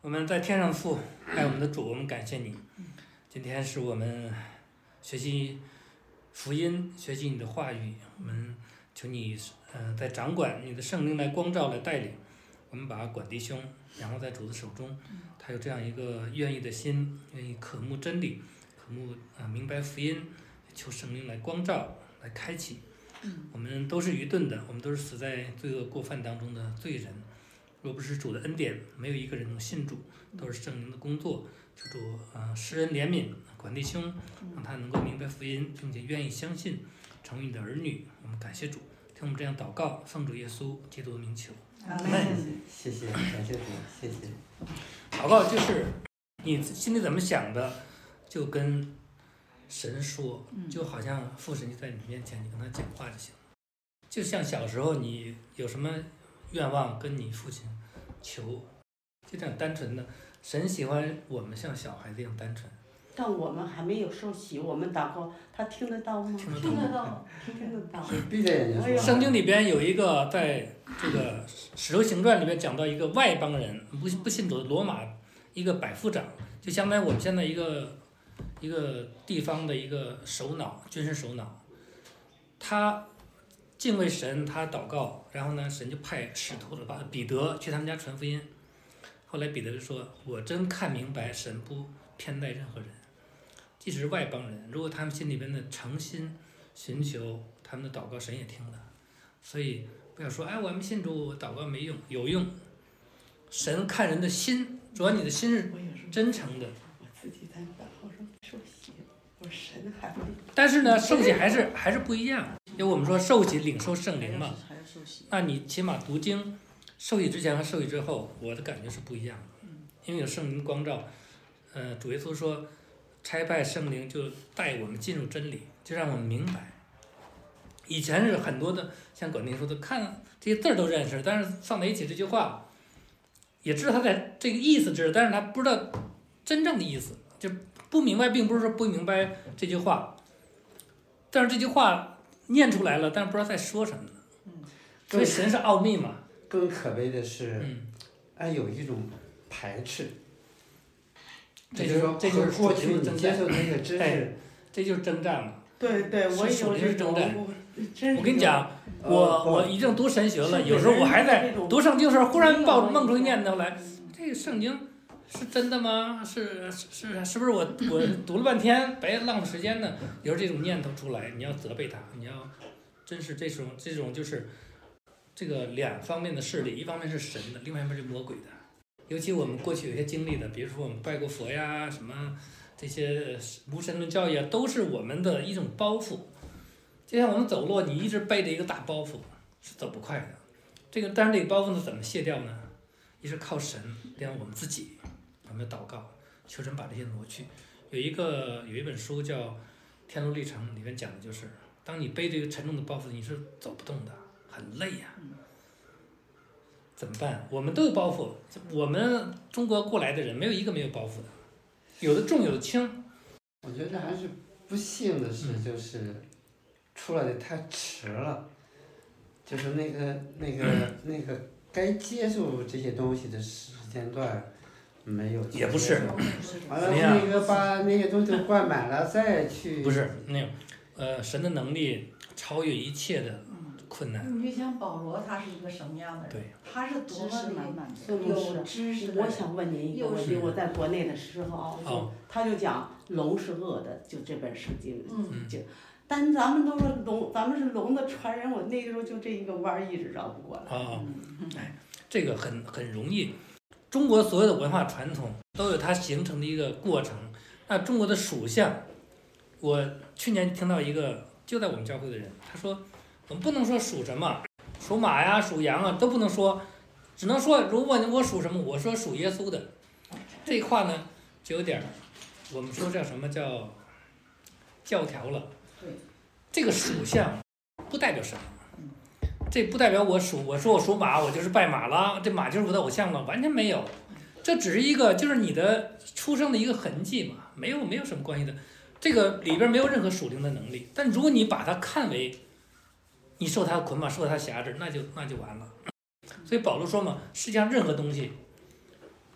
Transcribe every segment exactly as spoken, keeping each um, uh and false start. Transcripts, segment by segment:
我们在天上父，爱我们的主，我们感谢你。今天是我们学习福音，学习你的话语，我们求你，呃，在掌管你的圣灵来光照来带领。我们把管弟兄仰望在主的手中，他有这样一个愿意的心，愿意渴慕真理，渴慕啊、呃、明白福音，求圣灵来光照，来开启。我们都是愚钝的，我们都是死在罪恶过犯当中的罪人。若不是主的恩典，没有一个人能信主，都是圣灵的工作。求主啊、呃、施恩怜悯管弟兄，让他能够明白福音，并且愿意相信，成为你的儿女。我们感谢主，听我们这样祷告，奉主耶稣基督的名求。 阿门。谢谢，感谢主，谢谢。 祷告就是你心里怎么想的，就跟神说，就好像父神就在你面前，你跟他讲话就行。就像小时候你有什么愿望跟你父亲求，就这样单纯的。神喜欢我们像小孩子一样单纯。 但我们还没有受洗，我们祷告，他听得到吗？ 听得到， 听得到，听得到。 闭着眼睛说。 圣经里边有一个，在这个《使徒行传》里边讲到一个外邦人，不不信主的罗马一个百夫长，就相当于我们现在一个一个地方的一个首脑，军事首脑。他敬畏神，他祷告，然后呢，神就派使徒了，把彼得去他们家传福音。后来彼得就说：“我真看明白，神不偏待任何人。”即使是外邦人，如果他们心里边的诚心寻求他们的祷告，神也听的。所以不要说哎，我们信主祷告没用，有用。神看人的心，主要你的心是真诚的。 我自己在祷告说受洗，我说神还没。 但是呢，受洗还是还是不一样，因为我们说受洗领受圣灵嘛，那你起码读经，受洗之前和受洗之后，我的感觉是不一样的，因为有圣灵光照。呃，主耶稣说。差派圣灵就带我们进入真理，就让我们明白。以前是很多的，像管定说的，看这些字儿都认识，但是放在一起这句话，也知道他在这个意思知道，但是他不知道真正的意思，就不明白，并不是说不明白这句话，但是这句话念出来了，但是不知道在说什么呢。所以神是奥秘嘛。 更可悲的是， 嗯， 哎，有一种排斥。 这就是说，这就是过去你接受的那个知识， 哎，这就是征战嘛。 对对，我有这种。 我跟你讲，我我已经读神学了，有时候我还在读圣经的时候，忽然爆梦出一念头来，这个圣经是真的吗？是是是不是我我读了半天白浪费时间呢？有时候这种念头出来，你要责备他，你要真是这种这种就是这个两方面的势力，一方面是神的，另外一方面是魔鬼的。尤其我们过去有些经历的，比如说我们拜过佛呀，什么这些无神论教义啊，都是我们的一种包袱。就像我们走路，你一直背着一个大包袱，是走不快的。这个，但是这个包袱呢，怎么卸掉呢？一是靠神，另外我们自己，我们祷告，求神把这些挪去。有一个有一本书叫《天路历程》，里面讲的就是，当你背这个沉重的包袱，你是走不动的，很累呀、啊。怎么办？我们都有包袱，我们中国过来的人没有一个没有包袱的，有的重有的轻。 我觉得还是不幸的是，就是出来的太迟了，就是那个那个那个该接受这些东西的时间段没有。 也不是， 完了那个把那些东西都灌满了再去。 不是那种，呃，神的能力超越一切的。困难。 你就像保罗，他是一个什么样的人？ 对， 他是多么的有知识的。 我想问您一个问题，我在国内的时候， 哦、 他就讲龙是恶的，就这本圣经， 嗯， 就，但咱们都说龙，咱们是龙的传人，我那个时候就这一个弯儿一直绕不过来。 哦，哎，这个很很容易。中国所有的文化传统都有它形成的一个过程。那中国的属相，我去年听到一个就在我们教会的人，他说。我们不能说属什么，属马呀、属羊啊都不能说，只能说如果我属什么，我说属耶稣的。这话呢，就有点我们说叫什么叫教条了。 对， 这个属相不代表什么，这不代表我属，我说我属马，我就是拜马了，这马就是我的偶像了，完全没有。这只是一个就是你的出生的一个痕迹嘛，没有没有什么关系的。这个里边没有任何属灵的能力，但如果你把它看为你受他的捆绑，受他辖制，那就那就完了。所以保罗说嘛，世界上任何东西，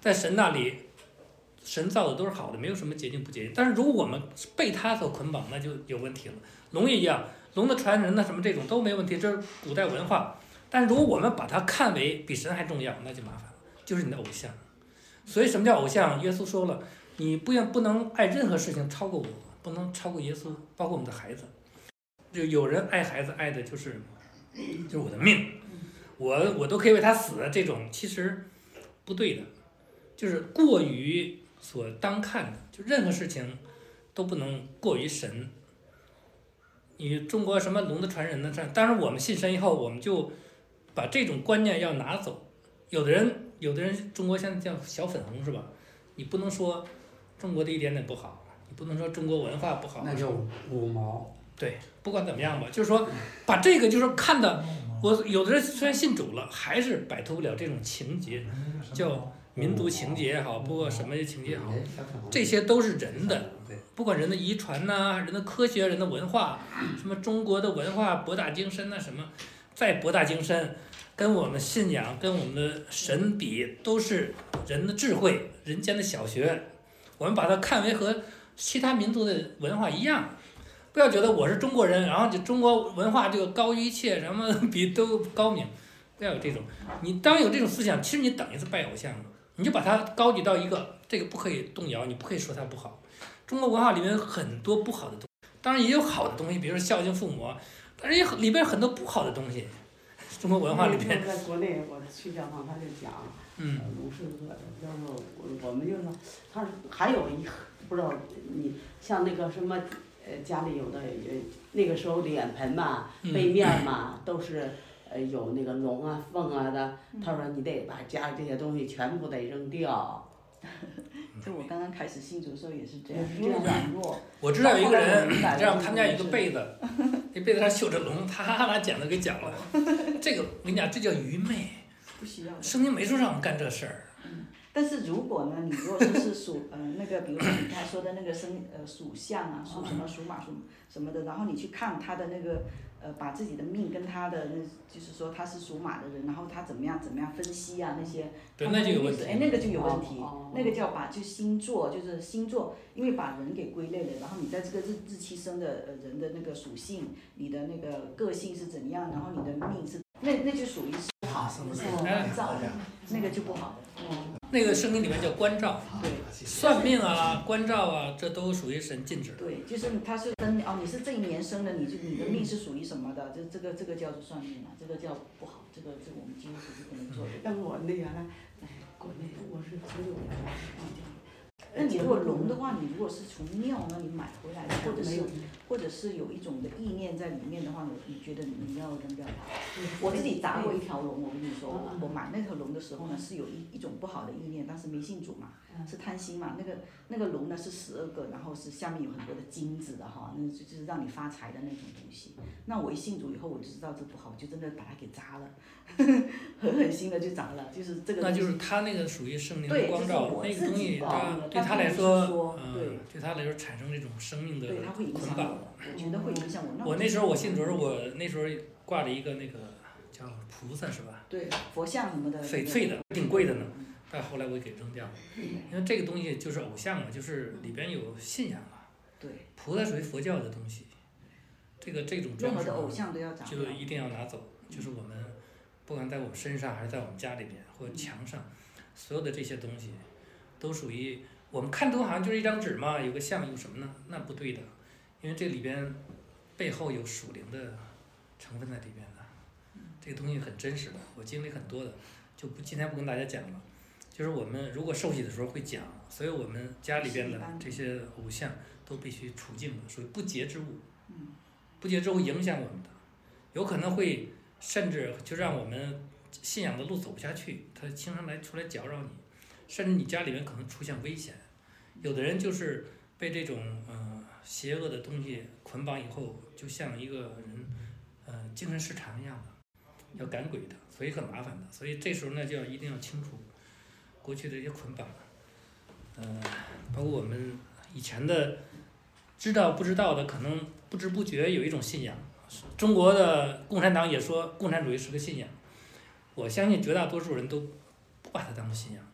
在神那里，神造的都是好的，没有什么洁净不洁净。但是如果我们被他所捆绑，那就有问题了。龙也一样，龙的传人呢什么这种都没问题，这是古代文化。但如果我们把它看为比神还重要，那就麻烦了，就是你的偶像。所以什么叫偶像？耶稣说了，你不要不能爱任何事情超过我，不能超过耶稣，包括我们的孩子。就有人爱孩子爱的就是就是我的命，我我都可以为他死，这种其实不对的，就是过于所当看的，就任何事情都不能过于神。你中国什么龙的传人呢？这当然我们信神以后，我们就把这种观念要拿走。有的人，有的人，中国现在叫小粉红是吧？你不能说中国的一点点不好，你不能说中国文化不好， 那叫五毛。 对，不管怎么样吧，就是说把这个就是看的，我有的人虽然信主了，还是摆脱不了这种情节，叫民族情节也好，不过什么情节也好，这些都是人的，不管人的遗传呐、人的科学、人的文化，什么中国的文化博大精深呐、什么再博大精深，跟我们信仰、跟我们的神比，都是人的智慧、人间的小学，我们把它看为和其他民族的文化一样。不要觉得我是中国人，然后就中国文化就高于一切，什么比都高明，不要有这种。你当有这种思想，其实你等于是拜偶像了，你就把它高举到一个这个不可以动摇，你不可以说它不好。中国文化里面有很多不好的东西，当然也有好的东西，比如说孝敬父母，但是也里边很多不好的东西。中国文化里边， 在国内我去教堂，他就讲， 嗯， 龙是恶的，要说我我们就说，他还有一不知道你像那个什么。呃，家里有的呃，那个时候脸盆嘛，背面嘛，都是呃有那个龙啊、凤啊的。他说你得把家里这些东西全部得扔掉。 就我刚刚开始信主的时候也是这样，这样软弱。 我知道有一个人，这样他们家有一个被子，那被子上绣着龙，他拿剪子给剪了。这个我跟你讲，这叫愚昧。 不需要。 圣经没说让我们干这事儿。 嗯。但是如果呢，你如果说是属呃那个，比如说你刚才说的那个生呃属相啊，属什么属马属什么的，然后你去看他的那个呃把自己的命跟他的那就是说他是属马的人，然后他怎么样怎么样分析啊那些， 对，那就有问题。 哎，那个就有问题，那个叫把就星座就是星座，因为把人给归类了，然后你在这个日日期生的呃人的那个属性，你的那个个性是怎样，然后你的命是那那就属于是不好，关照，那个就不好。嗯。 那个圣经里面叫关照， 对， 算命啊、关照啊，这都属于神禁止。 对，就是他是分哦，你是这一年生的，你就你的命是属于什么的，这这个这个叫做算命啊，这个叫不好，这个这个我们基督徒是不能做的。 但我那原来，哎，国内我是九九年忘记了。 那你如果龙的话，你如果是从庙那里买回来的，或者是或者是有一种的意念在里面的话，你觉得你要扔掉它？我自己砸过一条龙，我跟你说，我买那条龙的时候呢，是有一一种不好的意念，当时没信主嘛，是贪心嘛。那个那个龙呢是十二个，然后是下面有很多的金子的哈，那就就是让你发财的那种东西。那我一信主以后，我就知道这不好，就真的把它给砸了，狠狠心的就砸了，就是这个。 那就是他那个属于生命的光照，那个东西他对他来说，嗯，对他来说产生这种生命的捆绑。 我觉得会影响我。 我那时候我信主时候，我那时候挂了一个那个叫菩萨是吧？ 对，佛像什么的。 翡翠的，挺贵的呢。但后来我给扔掉了，因为这个东西就是偶像嘛，就是里边有信仰嘛。 对。 菩萨属于佛教的东西，这个这种任何的偶像都要砸。 就一定要拿走，就是我们不管在我们身上还是在我们家里边或墙上，所有的这些东西都属于。我们看图好像就是一张纸嘛，有个像有什么呢？那不对的，因为这里边背后有属灵的成分在里边的，这个东西很真实的，我经历很多的，就不今天不跟大家讲了。就是我们如果受洗的时候会讲，所以我们家里边的这些偶像都必须除净的，属于不洁之物。不洁之物影响我们的，有可能会甚至就让我们信仰的路走不下去，他经常来出来搅扰你。甚至你家里面可能出现危险，有的人就是被这种呃邪恶的东西捆绑以后，就像一个人呃精神失常一样的，要赶鬼的，所以很麻烦的。所以这时候呢，就要一定要清除过去的一些捆绑，呃，包括我们以前的知道不知道的，可能不知不觉有一种信仰。中国的共产党也说共产主义是个信仰，我相信绝大多数人都不把它当作信仰。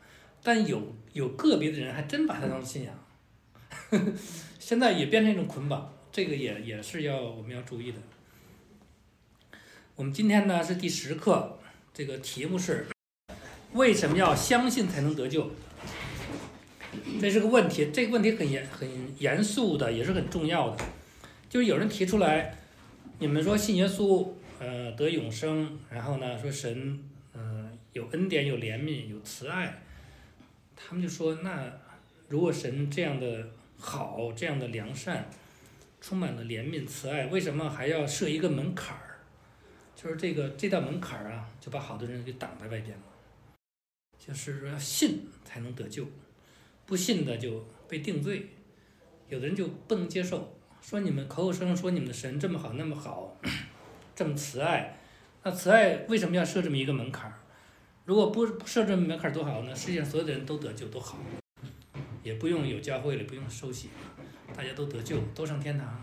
但有有个别的人还真把它当信仰，呵呵，现在也变成一种捆绑，这个也也是要我们要注意的。我们今天呢是第十课，这个题目是为什么要相信才能得救？这是个问题，这个问题很严很严肃的，也是很重要的。就是有人提出来，你们说信耶稣，呃，得永生，然后呢说神，呃，有恩典、有怜悯、有慈爱，他们就说，那如果神这样的好、这样的良善，充满了怜悯、慈爱，为什么还要设一个门槛儿？就是这个这道门槛儿啊，就把好多人给挡在外边了。就是说要信才能得救，不信的就被定罪。有的人就不能接受，说你们口口声声说你们的神这么好那么好，这么慈爱，那慈爱为什么要设这么一个门槛儿？如果不设这么门槛儿多好呢？世界上所有的人都得救都好，也不用有教会了，不用受洗，大家都得救，都上天堂。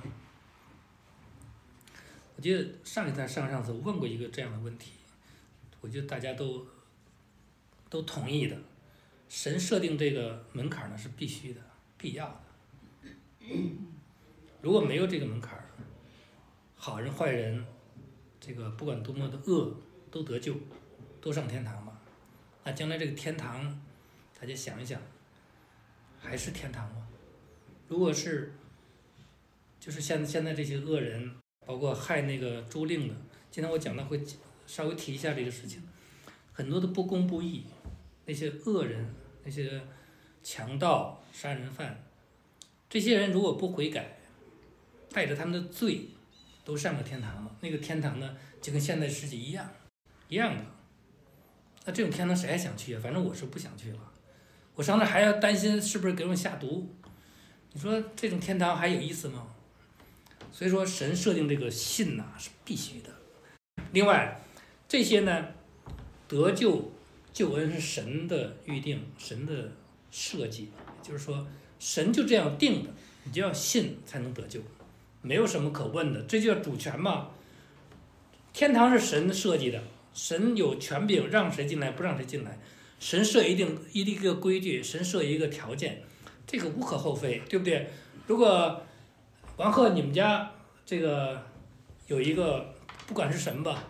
我记得上一次上上次我问过一个这样的问题，我觉得大家都都同意的，神设定这个门槛呢是必须的、必要的。如果没有这个门槛，好人坏人，这个不管多么的恶，都得救，都上天堂嘛。那将来这个天堂，大家想一想，还是天堂吗？如果是，就是现现在这些恶人。包括害那个朱令的，今天我讲到会稍微提一下这个事情，很多的不公不义，那些恶人、那些强盗、杀人犯，这些人如果不悔改，带着他们的罪，都上了天堂了。那个天堂呢，就跟现在世界一样，一样的。那这种天堂谁还想去啊？反正我是不想去了。我上那还要担心是不是给我们下毒？你说这种天堂还有意思吗？所以说，神设定这个信呐、啊、是必须的。另外，这些呢，得救救恩是神的预定，神的设计，就是说，神就这样定的，你就要信才能得救，没有什么可问的，这就叫主权嘛。天堂是神设计的，神有权柄让谁进来，不让谁进来，神设一定一定一个规矩，神设一个条件，这个无可厚非，对不对？如果王鹤，你们家这个有一个，不管是神吧，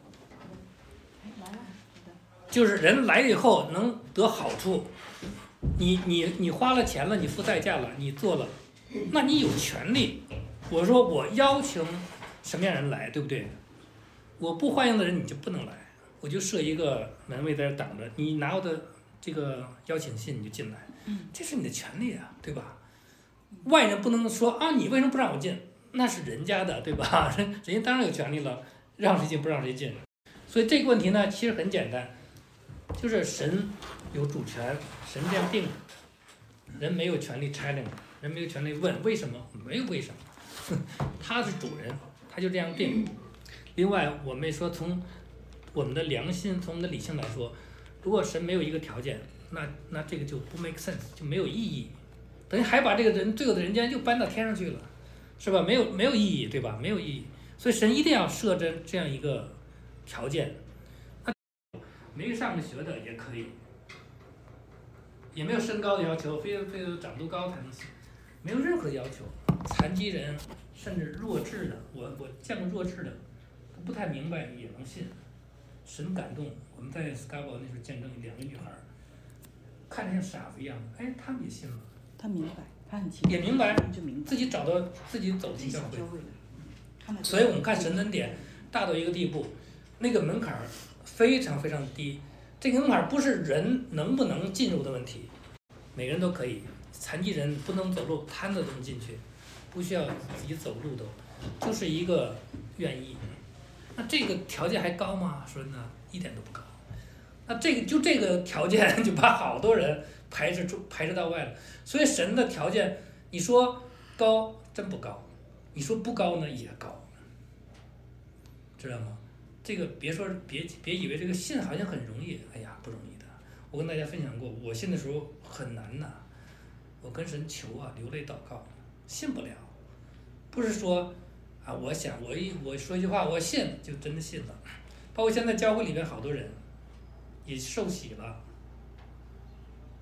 就是人来了以后能得好处，你你你花了钱了，你付代价了，你做了，那你有权利。我说我邀请什么样人来，对不对？我不欢迎的人你就不能来，我就设一个门卫在这挡着，你拿我的这个邀请信你就进来，这是你的权利啊，对吧？外人不能说啊，你为什么不让我进？那是人家的，对吧？人人家当然有权利了，让谁进不让谁进。所以这个问题呢，其实很简单，就是神有主权，神这样定的，人没有权利 challenge， 人没有权利问为什么，没有为什么，他是主人，他就这样定。另外，我们说从我们的良心，从我们的理性来说，如果神没有一个条件，那那这个就不 make sense， 就没有意义。等于还把这个人罪恶的人间又搬到天上去了，是吧？没有没有意义，对吧？没有意义。所以神一定要设置这样一个条件。那没上过学的也可以，也没有身高的要求，非非得长多高才能信，没有任何要求。残疾人甚至弱智的，我我见过弱智的，不太明白也能信。神感动，我们在斯卡堡那时候见证两个女孩，看着像傻子一样的，哎，他们也信了。 他明白，他很清楚， 也明白， 就明白自己找到自己走进教会， 会所以我们看神恩典大到一个地步，那个门槛非常非常低。这个门槛不是人能不能进入的问题，每个人都可以。残疾人不能走路，瘫着都能进去，不需要自己走路都，就是一个愿意。那这个条件还高吗？说呢，一点都不高。那这个就这个条件就把好多人排斥出排斥到外了。所以神的条件，你说高真不高，你说不高呢也高，知道吗？这个别说别别以为这个信好像很容易，哎呀不容易的。我跟大家分享过，我信的时候很难呐，我跟神求啊，流泪祷告，信不了，不是说啊我想我一我说一句话我信就真的信了。包括现在教会里面好多人也受洗了，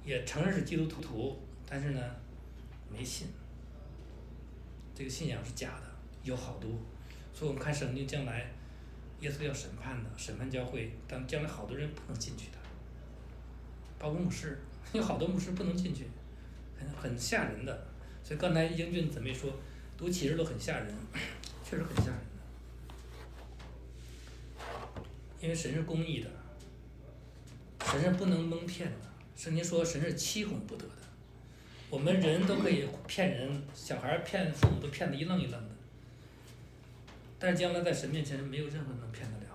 也承认是基督徒，但是呢，没信。这个信仰是假的，有好多。所以我们看圣经将来，耶稣要审判的，审判教会，但将来好多人不能进去的，包括牧师，有好多牧师不能进去，很很吓人的。所以刚才英俊姊妹说，读启示录很吓人，确实很吓人的，因为神是公义的，神是不能蒙骗的。圣经说神是欺哄不得的，我们人都可以骗人，小孩骗父母都骗得一愣一愣的，但是将来在神面前没有任何人能骗得了。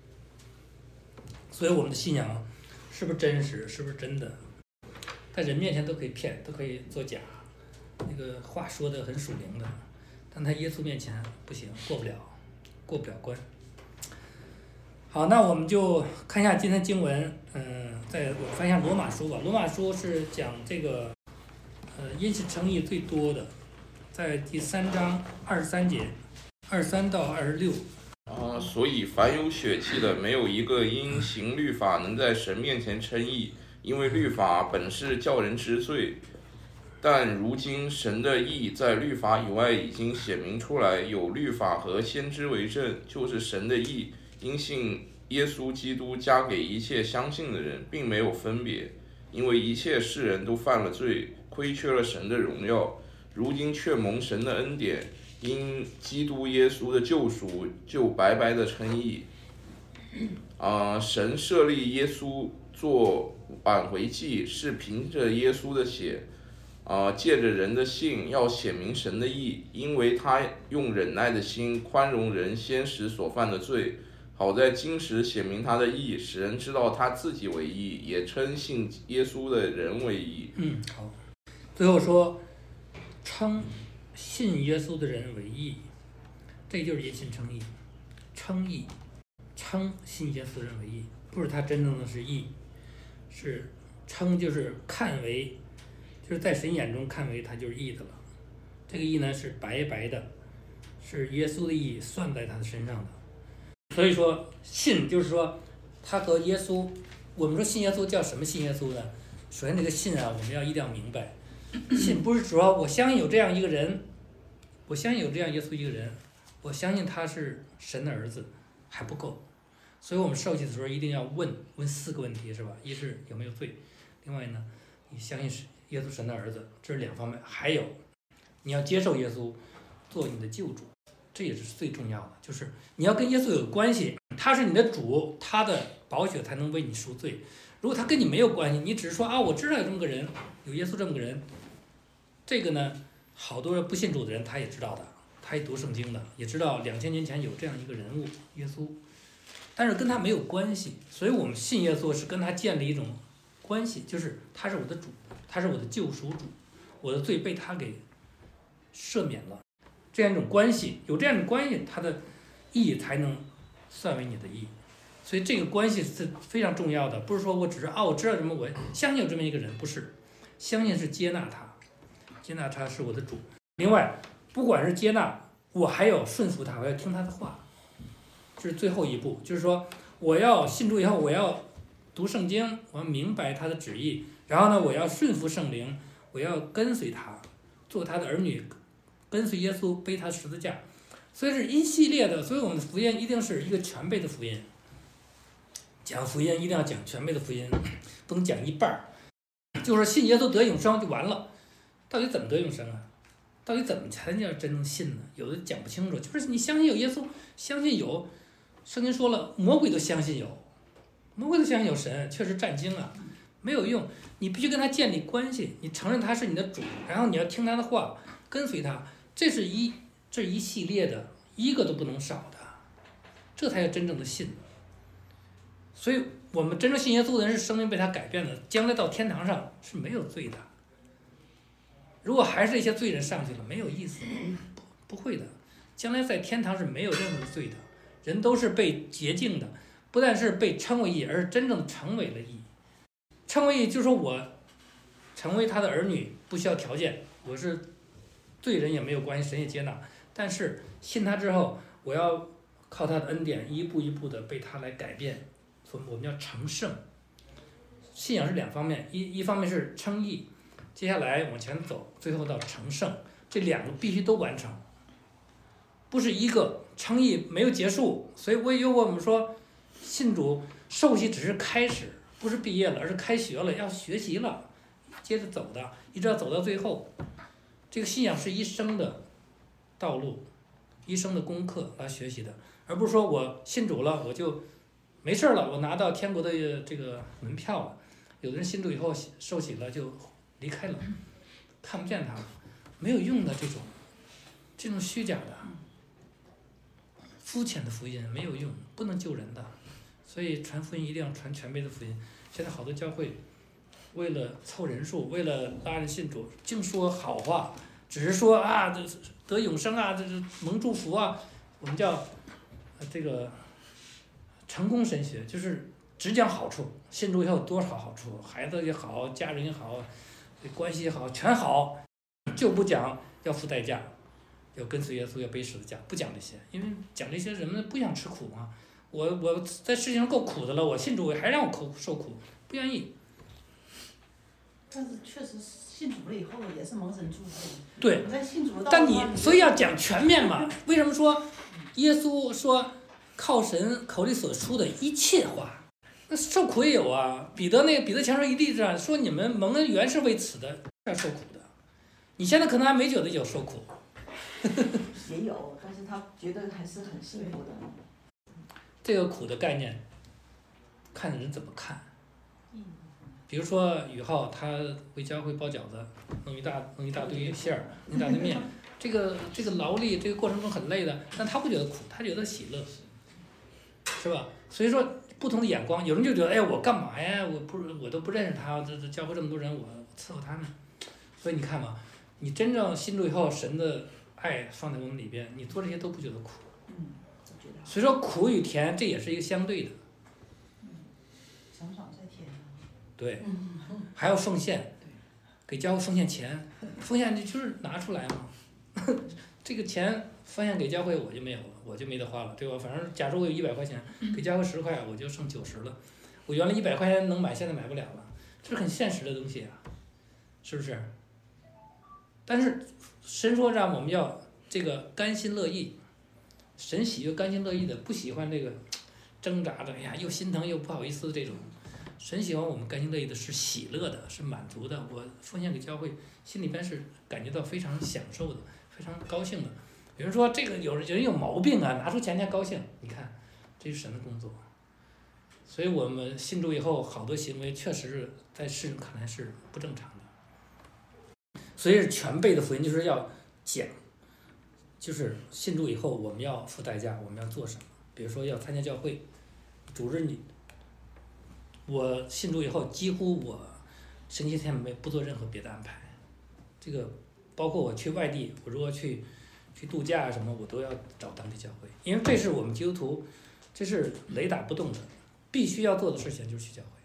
所以我们的信仰是不是真实，是不是真的，在人面前都可以骗，都可以作假，那个话说的很属灵的，但在耶稣面前不行，过不了，过不了关。好，那我们就看一下今天经文，嗯、呃，在我翻一下罗马书吧。罗马书是讲这个，呃，因信称义最多的，在第三章二十三节，二十三到二十六。 啊，所以凡有血气的，没有一个因行律法能在神面前称义，因为律法本是叫人知罪。但如今神的义在律法以外已经显明出来，有律法和先知为证，就是神的义因信耶稣基督加给一切相信的人，并没有分别，因为一切世人都犯了罪，亏缺了神的荣耀，如今却蒙神的恩典，因基督耶稣的救赎，就白白的称义。啊、呃，神设立耶稣做挽回祭，是凭着耶稣的血，啊、呃，借着人的信，要显明神的义，因为他用忍耐的心宽容人先时所犯的罪，好在今时显明他的义，使人知道他自己为义，也称信耶稣的人为义。 嗯，好。最后说，称信耶稣的人为义，这就是因信称义，称义，称信耶稣的人为义，不是他真正的是义，是称就是看为，就是在神眼中看为他就是义的了。这个义呢是白白的，是耶稣的义算在他的身上的。所以说信就是说他和耶稣，我们说信耶稣叫什么信耶稣呢？首先这个信啊，我们要一定要明白，信不是主要我相信有这样一个人，我相信有这样耶稣一个人，我相信他是神的儿子还不够。所以我们受洗的时候一定要问问四个问题，是吧？一是有没有罪，另外呢，你相信是耶稣神的儿子，这是两方面。还有你要接受耶稣做你的救主，这也是最重要的，就是你要跟耶稣有关系，他是你的主，他的宝血才能为你赎罪。如果他跟你没有关系，你只是说啊，我知道有这么个人，有耶稣这么个人，这个呢，好多不信主的人他也知道的，他也读圣经的，也知道两千年前有这样一个人物耶稣，但是跟他没有关系。所以我们信耶稣是跟他建立一种关系，就是他是我的主，他是我的救赎主，我的罪被他给赦免了，这样一种关系，有这样的关系，他的义才能算为你的义。所以这个关系是非常重要的，不是说我只是啊我知道什么，我相信有这么一个人，不是，相信是接纳他，接纳他是我的主。另外，不管是接纳，我还要顺服他，我要听他的话，这是最后一步，就是说我要信主以后，我要读圣经，我要明白他的旨意，然后呢，我要顺服圣灵，我要跟随他，做他的儿女，跟随耶稣背他十字架。所以是一系列的，所以我们的福音一定是一个全备的福音。讲福音一定要讲全备的福音，不能讲一半儿。就是信耶稣得永生就完了，到底怎么得永生啊？到底怎么才叫真正信呢？有的讲不清楚，就是你相信有耶稣，相信有，圣经说了，魔鬼都相信有，魔鬼都相信有神，确实战经啊，没有用。你必须跟他建立关系，你承认他是你的主，然后你要听他的话，跟随他，这是一这是一系列的，一个都不能少的，这才是真正的信。所以我们真正信耶稣的人是生命被他改变的，将来到天堂上是没有罪的。如果还是一些罪人上去了，没有意思，不不会的。将来在天堂是没有任何罪的，人都是被洁净的，不但是被称为义，而是真正成为了义。称为义就是说我成为他的儿女不需要条件，我是罪人也没有关系，神也接纳。但是信他之后，我要靠他的恩典，一步一步的被他来改变。我们要成圣， 信仰是两方面，一一方面是称义，接下来往前走，最后到成圣，这两个必须都完成，不是一个称义没有结束。所以我有我们说，信主受洗只是开始，不是毕业了，而是开学了，要学习了，接着走的，一直要走到最后。这个信仰是一生的道路，一生的功课来学习的，而不是说我信主了我就没事了，我拿到天国的这个门票了。有的人信主以后受洗了就离开了，看不见他了，没有用的这种，这种虚假的、肤浅的福音没有用，不能救人的。所以传福音一定要传全备的福音。现在好多教会为了凑人数，为了拉人信主，净说好话，只是说啊得得永生啊，这这蒙祝福啊，我们叫呃这个成功神学，就是只讲好处，信主以后有多少好处，孩子也好，家人也好，关系也好，全好，就不讲要付代价，要跟随耶稣，要背十字架，不讲这些，因为讲这些人们不想吃苦嘛。我我在世界上够苦的了，我信主还让我苦受苦，不愿意。 但是确实信主了以后也是蒙神祝福。 对。 在信主的道路但上你所以要讲全面嘛？为什么说耶稣说靠神口里所出的一切话？那受苦也有啊。彼得那个彼得前书一例子啊，说你们蒙恩原是为此的，要受苦的。你现在可能还没觉得有受苦。 也有，但是他觉得还是很幸福的。 这个苦的概念，看人怎么看。比如说宇浩他回教会包饺子，弄一大弄一大堆馅儿，弄一大堆面，这个这个劳力这个过程中很累的，但他不觉得苦，他觉得喜乐，是吧？所以说不同的眼光，有人就觉得哎我干嘛呀？我不我都不认识他，这这教会这么多人，我伺候他们。所以你看嘛，你真正信主以后，神的爱放在我们里边，你做这些都不觉得苦。 嗯，我觉得。 所以说苦与甜这也是一个相对的。 爽爽在甜。 对，还要奉献，给教会奉献钱，奉献就是拿出来嘛。这个钱奉献给教会我就没有了，我就没得花了，对吧？反正假如我有一百块钱，给教会十块，我就剩九十了。我原来一百块钱能买，现在买不了了，这是很现实的东西啊，是不是？但是神说让我们要这个甘心乐意，神喜悦甘心乐意的，不喜欢这个挣扎的，哎呀又心疼又不好意思这种。神喜欢我们甘心乐意的是喜乐的，是满足的。我奉献给教会，心里边是感觉到非常享受的，非常高兴的。有人说这个有人有毛病啊，拿出钱才高兴。你看，这是神的工作。所以我们信主以后，好多行为确实是在世人看来是不正常的。所以全备的福音就是要讲，就是信主以后我们要付代价，我们要做什么？比如说要参加教会，主日你。我信主以后，几乎我星期天没不做任何别的安排，这个包括我去外地，我如果去去度假什么，我都要找当地教会，因为这是我们基督徒，这是雷打不动的，必须要做的事情就是去教会。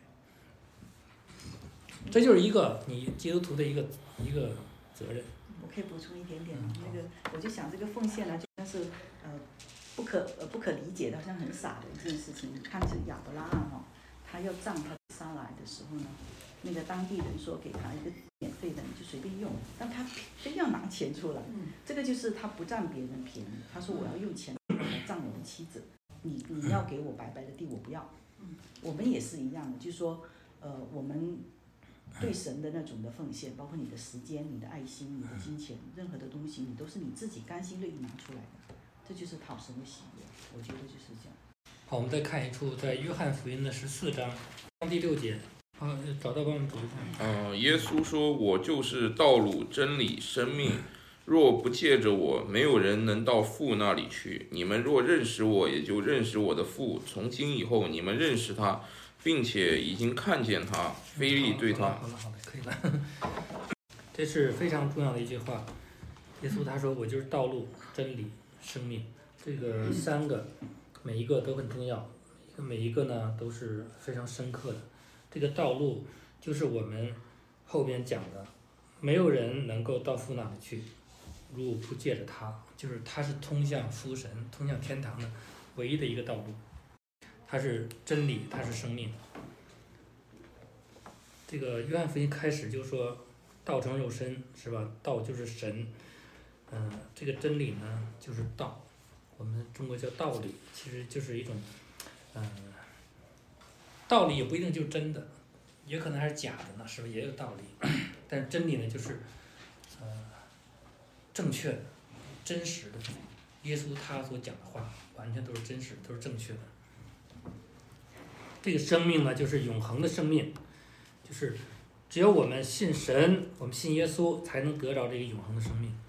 这就是一个你基督徒的一个一个责任。 我可以补充一点点，那个我就想这个奉献呢，就像是呃不可呃不可理解的，好像很傻的一件事情。你看这亚伯拉罕哈。他要葬他杀来的时候呢，那个当地人说给他一个免费的，你就随便用，但他非要拿钱出来，这个就是他不占别人便宜。他说我要用钱来葬我的妻子，你你要给我白白的地我不要。我们也是一样的，就是说，呃，我们对神的那种的奉献，包括你的时间、你的爱心、你的金钱，任何的东西，你都是你自己甘心乐意拿出来的，这就是讨神的喜悦。我觉得就是这样。 好，我们再看一处，在约翰福音的十四章第六节，好，找到帮我们读一下。 嗯、呃，耶稣说：“我就是道路、真理、生命，若不借着我，没有人能到父那里去。你们若认识我，也就认识我的父。从今以后，你们认识他，并且已经看见他。”腓利对他， 好了好了，可以了。这是非常重要的一句话。耶稣他说：“我就是道路、真理、生命。”这个三个。每一个都很重要，每一个呢都是非常深刻的。这个道路就是我们后边讲的，没有人能够到父那里去，如不借着他，就是他是通向父神、通向天堂的唯一的一个道路。它是真理，它是生命。 这个约翰福音开始就说道成肉身是吧？道就是神，嗯、呃，这个真理呢就是道，我们中国叫道理，其实就是一种，嗯、呃，道理也不一定就是真的，也可能还是假的呢，是不是也有道理？但是真理呢就是，呃，正确的、真实的。耶稣他所讲的话完全都是真实的，都是正确的。这个生命呢，就是永恒的生命，就是只有我们信神，我们信耶稣，才能得着这个永恒的生命。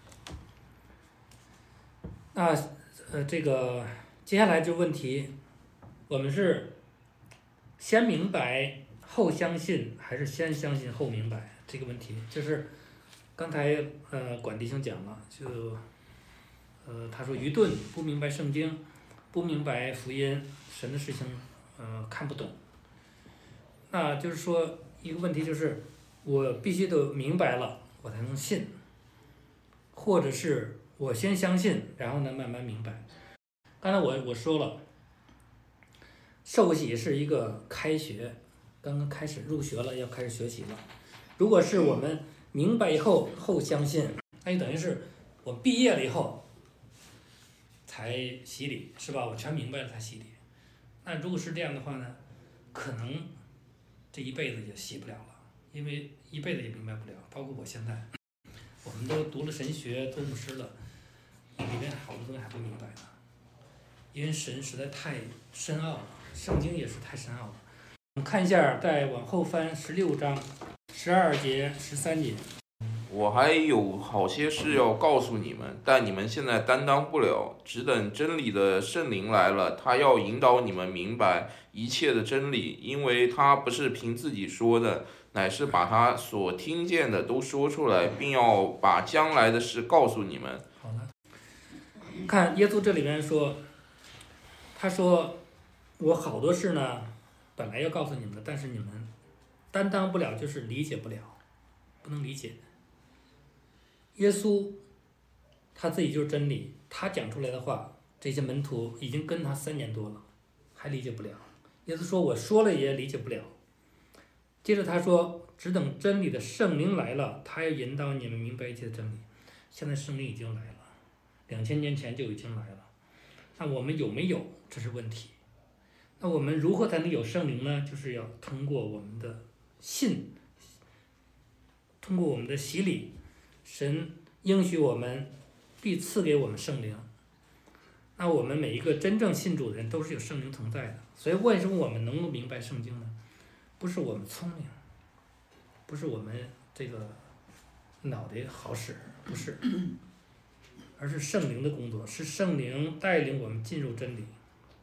那呃，这个接下来就问题，我们是先明白后相信，还是先相信后明白？这个问题就是刚才呃管弟兄讲了，就呃他说愚钝，不明白圣经，不明白福音，神的事情呃看不懂。那就是说一个问题就是，我必须得明白了，我才能信，或者是我先相信，然后呢慢慢明白。刚才我我说了，受洗是一个开学，刚刚开始入学了，要开始学习了。如果是我们明白以后后相信，那就等于是我毕业了以后才洗礼，是吧？我全明白了才洗礼。那如果是这样的话呢，可能这一辈子也洗不了了，因为一辈子也明白不了。包括我现在，我们都读了神学，做牧师了，里面好多东西还不明白呢，因为神实在太深奥了，圣经也是太深奥了。我们看一下，再往后翻十六章十二节、十三节。 我还有好些事要告诉你们，但你们现在担当不了，只等真理的圣灵来了，他要引导你们明白一切的真理，因为他不是凭自己说的，乃是把他所听见的都说出来，并要把将来的事告诉你们。 好了，看耶稣这里面说，他说我好多事呢，本来要告诉你们的，但是你们担当不了，就是理解不了，不能理解。耶稣他自己就是真理，他讲出来的话，这些门徒已经跟他三年多了，还理解不了。耶稣说我说了也理解不了。接着他说只等真理的圣灵来了，他要引导你们明白一切的真理。现在圣灵已经来了，两千年前就已经来了，那我们有没有，这是问题。那我们如何才能有圣灵呢？就是要通过我们的信，通过我们的洗礼，神应许我们必赐给我们圣灵。那我们每一个真正信主的人都是有圣灵同在的。所以为什么我们能够明白圣经呢？不是我们聪明，不是我们这个脑袋好使，不是，而是圣灵的工作，是圣灵带领我们进入真理。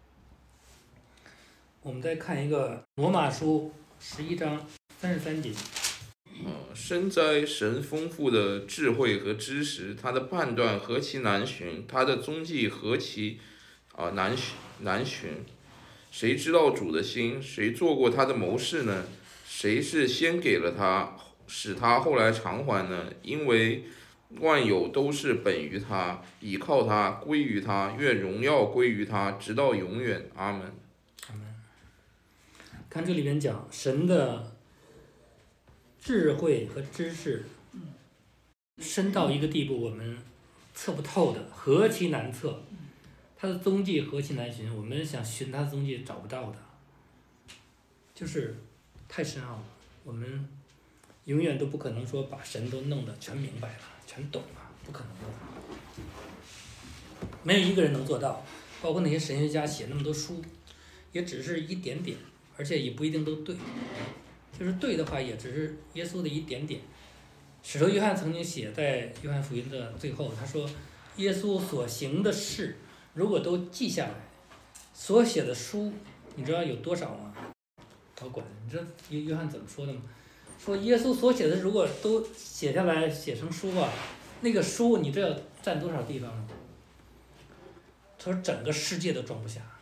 我们再看一个罗马书十一章三十三节。 呃，深哉神丰富的智慧和知识，他的判断何其难寻，他的踪迹何其啊、呃、难寻难寻。谁知道主的心？谁做过他的谋士呢？谁是先给了他，使他后来偿还呢？因为万有都是本于他，倚靠他，归于他，愿荣耀归于他，直到永远。阿门。 阿门。看这里面讲神的智慧和知识深到一个地步，我们测不透的，何其难测。他的踪迹何其难寻，我们想寻他的踪迹找不到的，就是太深奥了。我们永远都不可能说把神都弄得全明白了，全懂了，不可能的。没有一个人能做到，包括那些神学家写那么多书，也只是一点点，而且也不一定都对。就是对的话，也只是耶稣的一点点。使徒约翰曾经写在约翰福音的最后，他说耶稣所行的事如果都记下来，所写的书你知道有多少吗？保管，你知道约约翰怎么说的吗？说耶稣所写的如果都写下来写成书吧，那个书你知道占多少地方吗？他说整个世界都装不下。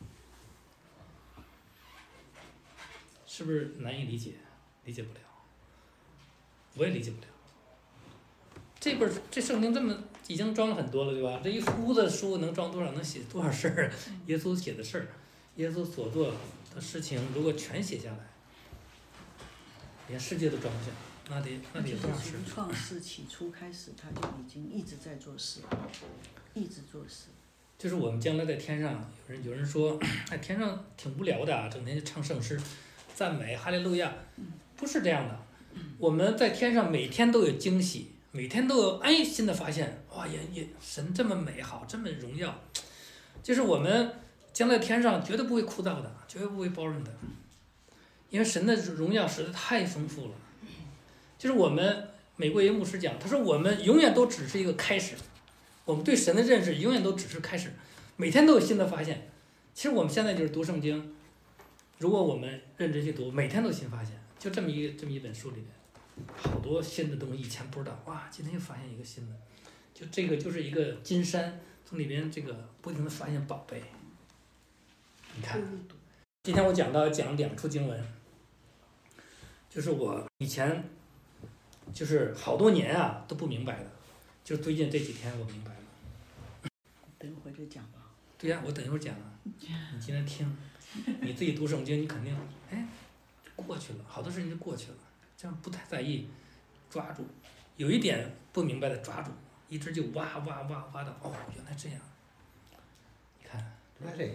是不是难以理解？理解不了，我也理解不了。这本这圣经这么已经装了很多了，对吧？这一屋子书能装多少？能写多少事儿？耶稣写的事儿，耶稣所做的事情，如果全写下来， 连世界都装不下，那得那得有多少世从创世起初开始，他就已经一直在做事，一直做事。 就是我们将来在天上，有人有人说，哎，天上挺无聊的啊，整天就唱圣诗，赞美哈利路亚，不是这样的。我们在天上每天都有惊喜，每天都有哎新的发现，哇，也也神这么美好，这么荣耀，就是我们将来天上绝对不会枯燥的，绝对不会 boring 的，因为神的荣耀实在太丰富了。就是我们美国一个牧师讲，他说我们永远都只是一个开始。我们对神的认识永远都只是开始，每天都有新的发现。其实我们现在就是读圣经，如果我们认真去读，每天都有新发现。就这么一这么一本书里面，好多新的东西以前不知道，哇，今天又发现一个新的。就这个就是一个金山，从里边这个不停的发现宝贝。你看，今天我讲到讲两处经文，就是我以前就是好多年啊都不明白的，就最近这几天我明白了。 等会儿就讲吧。 对呀、啊，我等一会儿讲啊。你今天听，你自己读圣经，你肯定哎过去了，好多事情就过去了，这样不太在意，抓住，有一点不明白的抓住，一直就挖挖挖挖到哦，原来这样。你看， 对，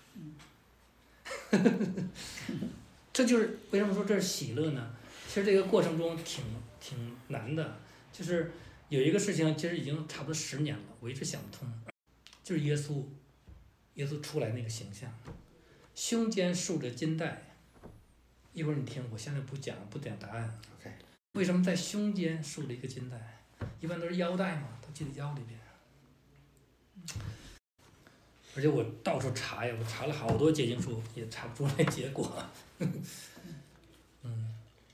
嗯，这就是为什么说这是喜乐呢？其实这个过程中挺挺难的，就是有一个事情，其实已经差不多十年了，我一直想不通。就是耶稣，耶稣出来那个形象，胸间束着金带。一会儿你听，我现在不讲不讲答案。 OK。 为什么在胸间束了一个金带？一般都是腰带嘛，都系在腰里边。而且我到处查呀，我查了好多解经书，也查不出来结果。嗯。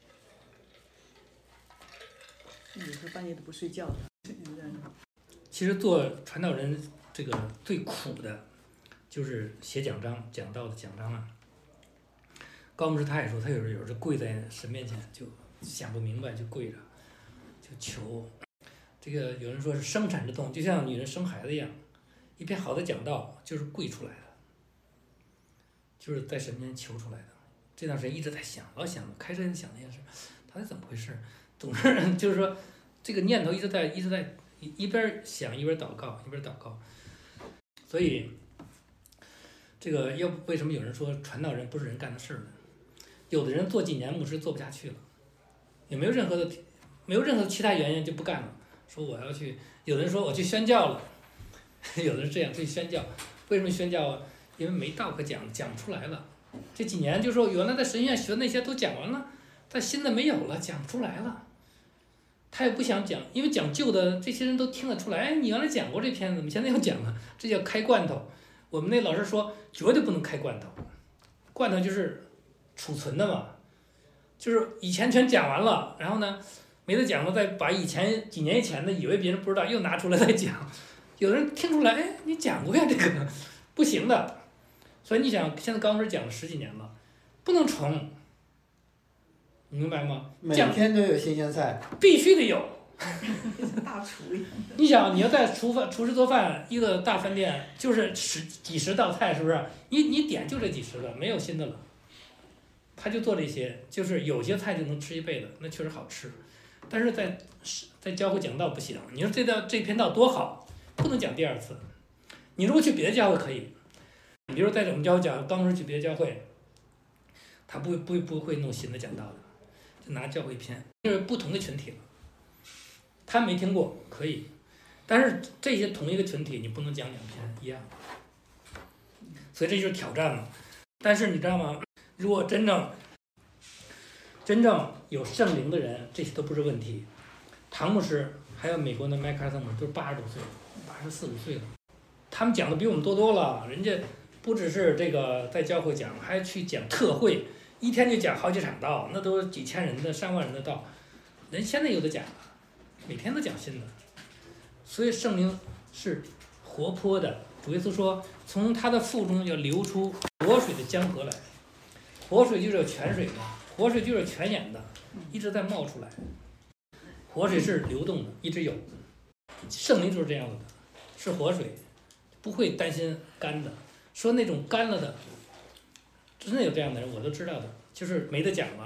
有时候半夜都不睡觉的。 其实做传道人这个最苦的，就是写讲章、讲道的讲章啊。高牧师他也说，他有时有时跪在神面前，就想不明白就跪着，就求。这个有人说是生产之动，就像女人生孩子一样，一篇好的讲道就是跪出来的，就是在神面前求出来的。这段时间一直在想，老想开车想那件事，到底怎么回事？总是就是说，这个念头一直在一直在一一边想一边祷告，一边祷告。所以，这个要不为什么有人说传道人不是人干的事呢？有的人做几年牧师做不下去了，也没有任何的没有任何其他原因就不干了，说我要去。有的人说我去宣教了，有的是这样去宣教。为什么宣教啊？因为没道可讲，讲不出来了。这几年就说原来在神学院学的那些都讲完了，但新的没有了，讲不出来了。他也不想讲，因为讲旧的这些人都听得出来。哎，你原来讲过这篇，怎么现在又讲了？这叫开罐头。我们那老师说，绝对不能开罐头，罐头就是储存的嘛，就是以前全讲完了，然后呢，没得讲了，再把以前几年以前的以为别人不知道又拿出来再讲。有的人听出来，哎，你讲过呀，这个不行的。所以你想，现在高老师讲了十几年了，不能重。你明白吗？ 每天都有新鲜菜， 必须得有。 大厨一样。 你想，你要在厨饭厨师做饭，一个大饭店就是十几十道菜，是不是？你你点就这几十个，没有新的了。他就做这些，就是有些菜就能吃一辈子，那确实好吃。但是在在教会讲道不行，你说这道这篇道多好，不能讲第二次。你如果去别的教会可以，你比如在我们教会讲，当时去别的教会，他不不不会弄新的讲道的。就拿教会篇，就是不同的群体了。他没听过可以，但是这些同一个群体你不能讲两篇一样，所以这就是挑战嘛。但是你知道吗？如果真正真正有圣灵的人，这些都不是问题。唐牧师还有美国的麦克阿瑟姆都是八十多岁，八十四五岁了，他们讲的比我们多多了。人家不只是这个在教会讲，还去讲特会。一天就讲好几场道，那都是几千人的、上万人的道，人现在有的讲了，每天都讲新的。所以圣灵是活泼的。主耶稣说，从他的腹中要流出活水的江河来。活水就是有泉水嘛，活水就是泉眼的，一直在冒出来。活水是流动的，一直有。圣灵就是这样子的，是活水，不会担心干的。说那种干了的。真的有这样的人，我都知道的，就是没得讲了，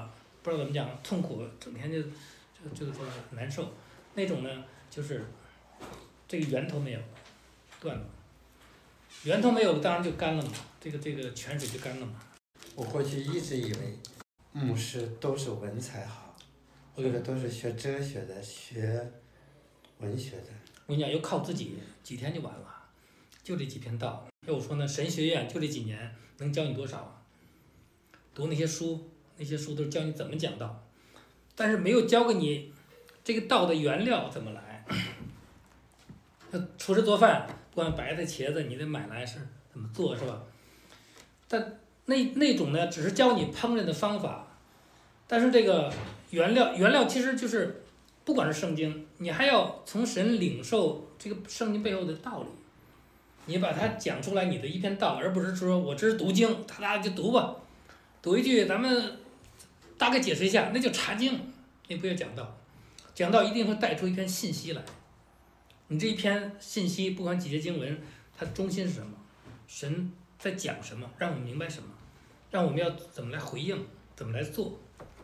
不知道怎么讲，痛苦，整天就就就就难受，那种呢就是这个源头没有，断了，源头没有，当然就干了嘛，这个这个泉水就干了嘛。 我过去一直以为牧师都是文采好，或者都是学哲学的、学文学的。 我跟你讲，又靠自己几天就完了，就这几篇道。要我说呢，神学院就这几年能教你多少啊？读那些书，那些书都是教你怎么讲道，但是没有教给你这个道的原料怎么来。厨师做饭，不管白菜、茄子，你得买来是怎么做是吧？但那那种呢，只是教你烹饪的方法，但是这个原料原料其实就是，不管是圣经，你还要从神领受这个圣经背后的道理，你把它讲出来，你的一篇道，而不是说我这是读经，哒哒就读吧，读一句咱们大概解释一下，那叫查经，那不叫讲道，讲道一定会带出一篇信息来。你这一篇信息，不管几节经文，它中心是什么？神在讲什么？让我们明白什么？让我们要怎么来回应？怎么来做？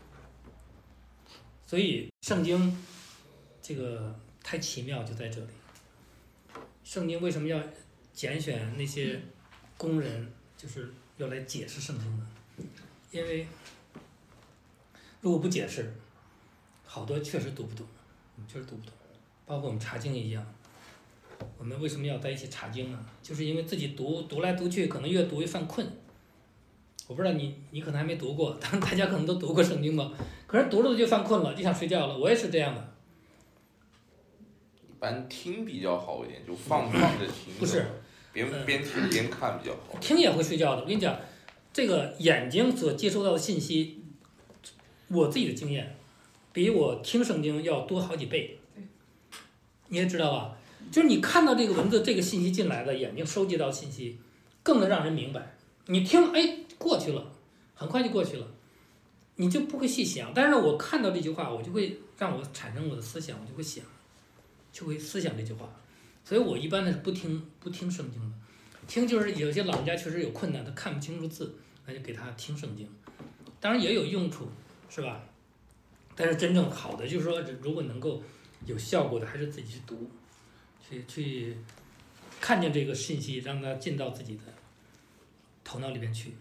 所以圣经这个太奇妙就在这里。圣经为什么要拣选那些工人，就是要来解释圣经呢？因为如果不解释，好多确实读不懂，确实读不懂。包括我们查经也一样，我们为什么要在一起查经呢？就是因为自己读读来读去，可能越读越犯困。我不知道你你可能还没读过，但大家可能都读过圣经吧。可是读着就犯困了，就想睡觉了。我也是这样的。 一般听比较好一点，就放放着听。 不是， 边边听边看比较好。 听也会睡觉的。我跟你讲，这个眼睛所接收到的信息，我自己的经验，比我听圣经要多好几倍。你也知道吧？就是你看到这个文字、这个信息进来的，眼睛收集到信息，更能让人明白。你听，哎，过去了，很快就过去了，你就不会细想。但是呢，我看到这句话，我就会让我产生我的思想，我就会想，就会思想这句话。所以我一般呢是不听不听圣经的，听就是有些老人家确实有困难，他看不清楚字，那就给他听圣经，当然也有用处，是吧？但是真正好的就是说，如果能够有效果的，还是自己去读，去去看见这个信息，让它进到自己的头脑里边去。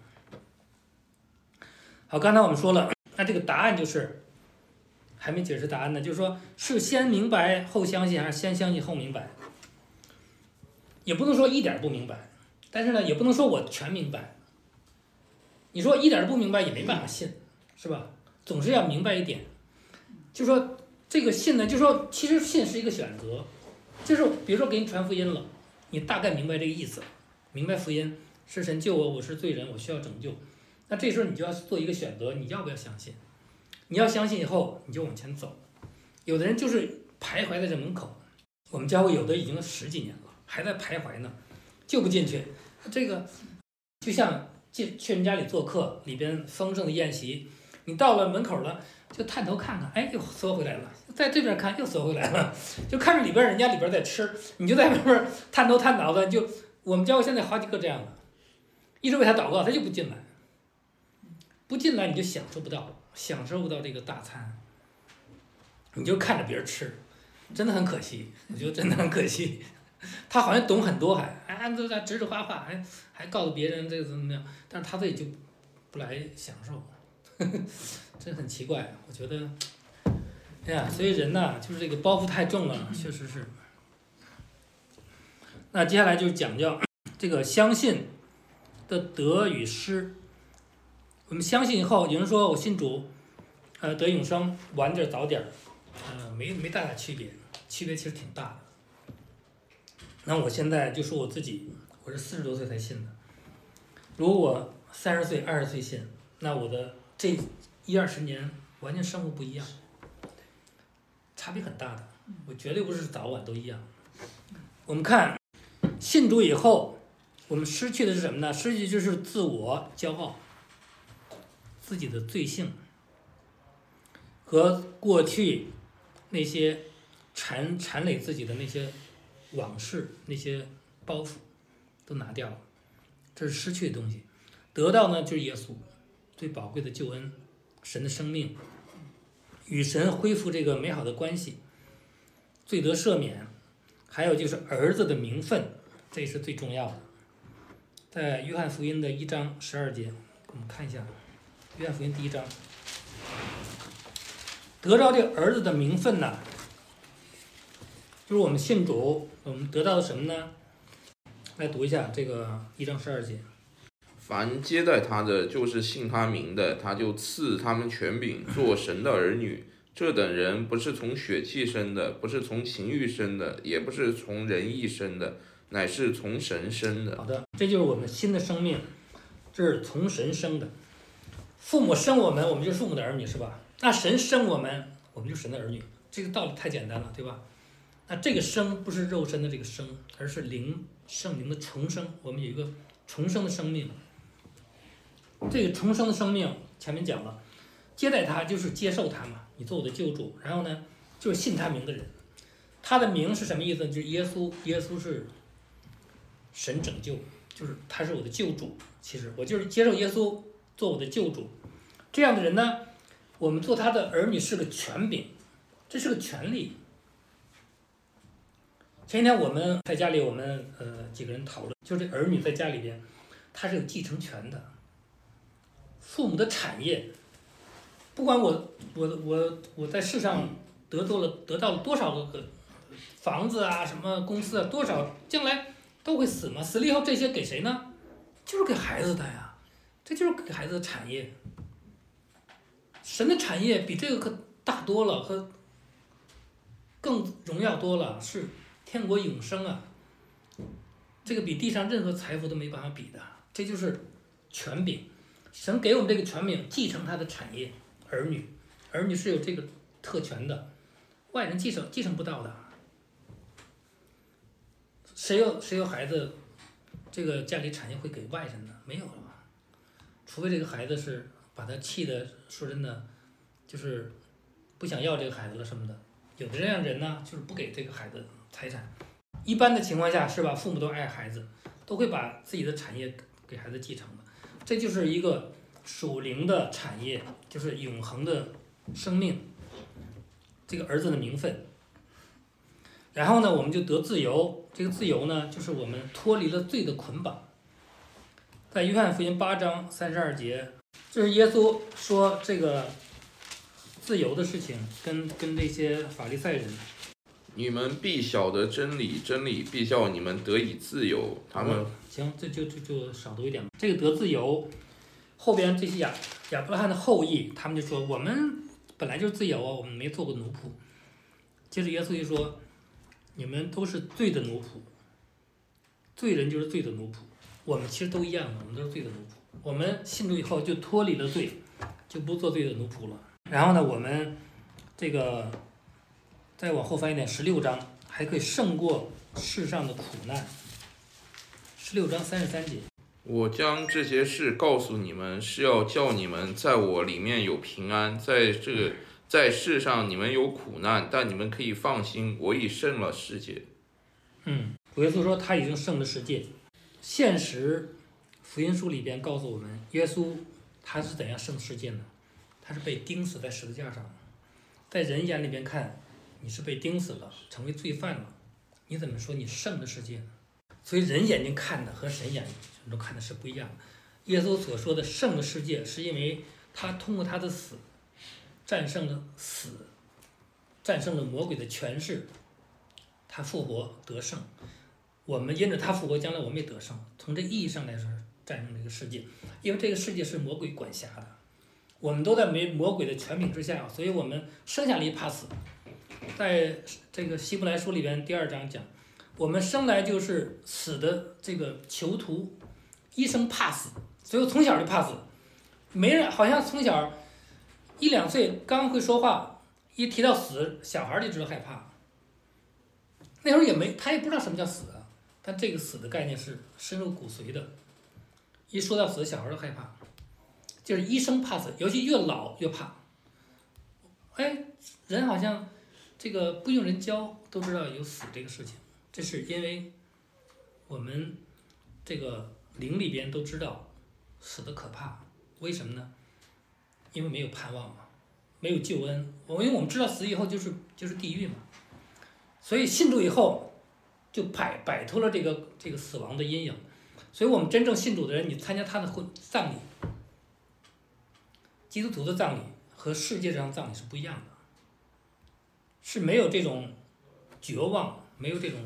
好，刚才我们说了，那这个答案就是还没解释答案呢，就是说是先明白后相信，还是先相信后明白？也不能说一点不明白，但是呢，也不能说我全明白。你说一点不明白也没办法信，是吧？总是要明白一点。就说这个信呢，就说其实信是一个选择，就是比如说给你传福音了，你大概明白这个意思，明白福音是神救我，我是罪人，我需要拯救。那这时候你就要做一个选择，你要不要相信？你要相信以后，你就往前走。有的人就是徘徊在这门口，我们教会有的已经十几年了，还在徘徊呢，就不进去。这个就像进去人家里做客，里边丰盛的宴席，你到了门口了，就探头看看，哎，又缩回来了，在这边看又缩回来了，就看着里边人家里边在吃，你就在外边探头探脑的，就我们教会现在好几个这样的，一直为他祷告，他就不进来，不进来你就享受不到，享受不到这个大餐，你就看着别人吃，真的很可惜，我觉得真的很可惜。他好像懂很多还，还都在指指画画，还还告诉别人这个怎么怎么样，但是他自己就不来享受，呵呵，真很奇怪。我觉得，哎呀，所以人呐，就是这个包袱太重了，确实是。那接下来就是讲讲这个相信的得与失。我们相信以后，有人说我信主，呃，得永生，晚点早点，呃，没没大大区别，区别其实挺大的。那我现在就说我自己，我是四十多岁才信的。如果我三十岁、二十岁信，那我的这一二十年完全生活不一样，差别很大的。我绝对不是早晚都一样。我们看信主以后，我们失去的是什么呢？失去就是自我骄傲，自己的罪性和过去那些缠缠累自己的那些往事，那些包袱都拿掉了，这是失去的东西。得到呢就是耶稣最宝贵的救恩， 神的生命，与神恢复这个美好的关系，罪得赦免，还有就是儿子的名分，这是最重要的。在约翰福音的一章十二节，我们看一下，约翰福音第一章，得着这个儿子的名分呢，就是我们信主，我们得到的什么呢？来读一下这个一章十二节。 凡接待他的，就是信他名的，他就赐他们权柄，做神的儿女。这等人不是从血气生的，不是从情欲生的，也不是从人意生的，乃是从神生的。 好的，这就是我们新的生命，这是从神生的。父母生我们，我们就是父母的儿女，是吧？那神生我们，我们就是神的儿女。这个道理太简单了，对吧？那这个生不是肉身的这个生，而是灵圣灵的重生。我们有一个重生的生命。这个重生的生命，前面讲了，接待他就是接受他嘛，你做我的救主。然后呢，就是信他名的人。他的名是什么意思呢？就是耶稣，耶稣是神拯救，就是他是我的救主。其实我就是接受耶稣做我的救主。这样的人呢，我们做他的儿女是个权柄，这是个权利。前天我们在家里，我们呃几个人讨论，就是儿女在家里边，他是有继承权的。父母的产业，不管我我我我在世上得到了得到了多少个房子啊，什么公司啊，多少将来都会死嘛，死了以后这些给谁呢？就是给孩子的呀，这就是给孩子的产业。神的产业比这个可大多了，和更荣耀多了，是天国永生啊！这个比地上任何财富都没办法比的，这就是权柄。神给我们这个权柄，继承他的产业，儿女，儿女是有这个特权的，外人继承继承不到的。谁有谁有孩子，这个家里产业会给外人的？没有了吧？除非这个孩子是把他气的，说真的，就是不想要这个孩子了什么的。有的这样人呢，就是不给这个孩子财产。一般的情况下是吧？父母都爱孩子，都会把自己的产业给孩子继承的。这就是一个属灵的产业，就是永恒的生命，这个儿子的名分。然后呢，我们就得自由。这个自由呢，就是我们脱离了罪的捆绑。在约翰福音八章三十二节，这是耶稣说这个自由的事情，跟跟这些法利赛人。 你们必晓得真理，真理必叫你们得以自由。他们行，这就就就少读一点。这个得自由，后边这些亚亚伯拉罕的后裔，他们就说我们本来就是自由啊，我们没做过奴仆。接着耶稣就说，你们都是罪的奴仆，罪人就是罪的奴仆。我们其实都一样的，我们都是罪的奴仆。我们信主以后就脱离了罪，就不做罪的奴仆了。然后呢，我们这个。再往后翻一点，十六章还可以胜过世上的苦难。十六章三十三节， 我将这些事告诉你们，是要叫你们在我里面有平安。在这个在世上你们有苦难，但你们可以放心，我已胜了世界。 嗯，主耶稣说他已经胜了世界。现实福音书里边告诉我们，耶稣他是怎样胜世界呢？他是被钉死在十字架上，在人眼里边看。你是被钉死了，成为罪犯了，你怎么说你胜了世界呢？所以人眼睛看的和神眼睛看的是不一样的。耶稣所说的胜了世界，是因为他通过他的死，战胜了死，战胜了魔鬼的权势，他复活得胜。我们因着他复活，将来我们也得胜。从这意义上来说，战胜这个世界，因为这个世界是魔鬼管辖的，我们都在没魔鬼的权柄之下，所以我们生下来怕死。在这个希伯来书里边第二章讲，我们生来就是死的这个囚徒，一生怕死，所以我从小就怕死。没人好像从小一两岁刚会说话，一提到死，小孩就知道害怕。那时候也没他也不知道什么叫死啊，但这个死的概念是深入骨髓的。一说到死，小孩都害怕，就是一生怕死，尤其越老越怕。哎，人好像。这个不用人教都知道有死这个事情，这是因为我们这个灵里边都知道死的可怕。为什么呢？ 因为没有盼望嘛，没有救恩。我因为我们知道死以后就是就是地狱嘛，所以信主以后就摆摆脱了这个这个死亡的阴影。所以我们真正信主的人，你参加他的婚葬礼，基督徒的葬礼和世界上葬礼是不一样的，是没有这种绝望，没有这种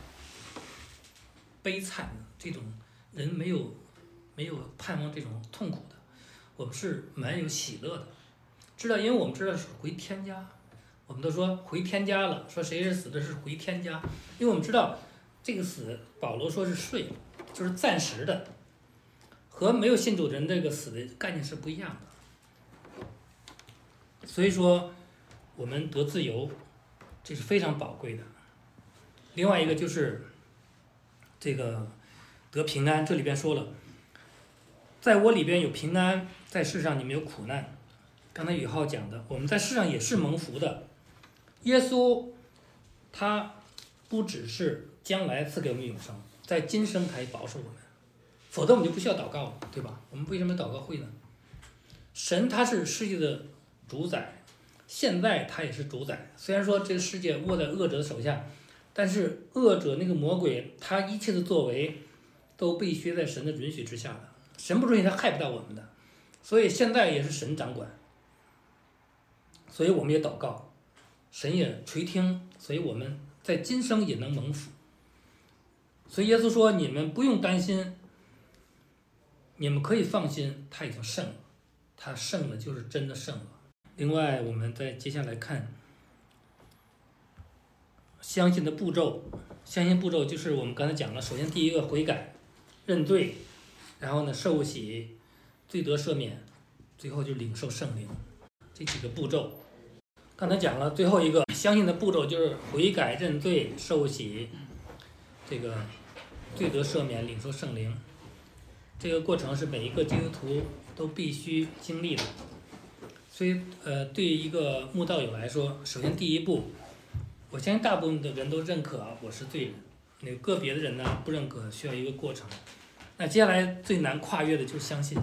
悲惨的，这种人没有没有盼望这种痛苦的，我们是蛮有喜乐的，知道，因为我们知道是回天家，我们都说回天家了，说谁是死的是回天家，因为我们知道这个死，保罗说是睡，就是暂时的，和没有信主的人这个死的概念是不一样的，所以说我们得自由，这是非常宝贵的。另外一个就是这个得平安，这里边说了，在我里边有平安，在世上你们有苦难。刚才宇浩讲的，我们在世上也是蒙福的。耶稣他不只是将来赐给我们永生，在今生还保守我们，否则我们就不需要祷告了，对吧？我们为什么祷告会呢？神他是世界的主宰，现在他也是主宰。虽然说这个世界握在恶者的手下，但是恶者那个魔鬼，他一切的作为都必须在神的允许之下的，神不允许他害不到我们的，所以现在也是神掌管，所以我们也祷告，神也垂听，所以我们在今生也能蒙福。所以耶稣说，你们不用担心，你们可以放心，他已经胜了，他胜了就是真的胜了。另外我们再接下来看相信的步骤，相信步骤就是我们刚才讲了，首先第一个悔改认罪，然后呢受洗，罪得赦免，最后就领受圣灵，这几个步骤。刚才讲了最后一个相信的步骤就是悔改认罪受洗，这个罪得赦免领受圣灵，这个过程是每一个基督徒都必须经历的。所以呃，对于一个慕道友来说，首先第一步，我相信大部分的人都认可啊，我是罪人。那个个别的人呢不认可，需要一个过程。那接下来最难跨越的就是相信，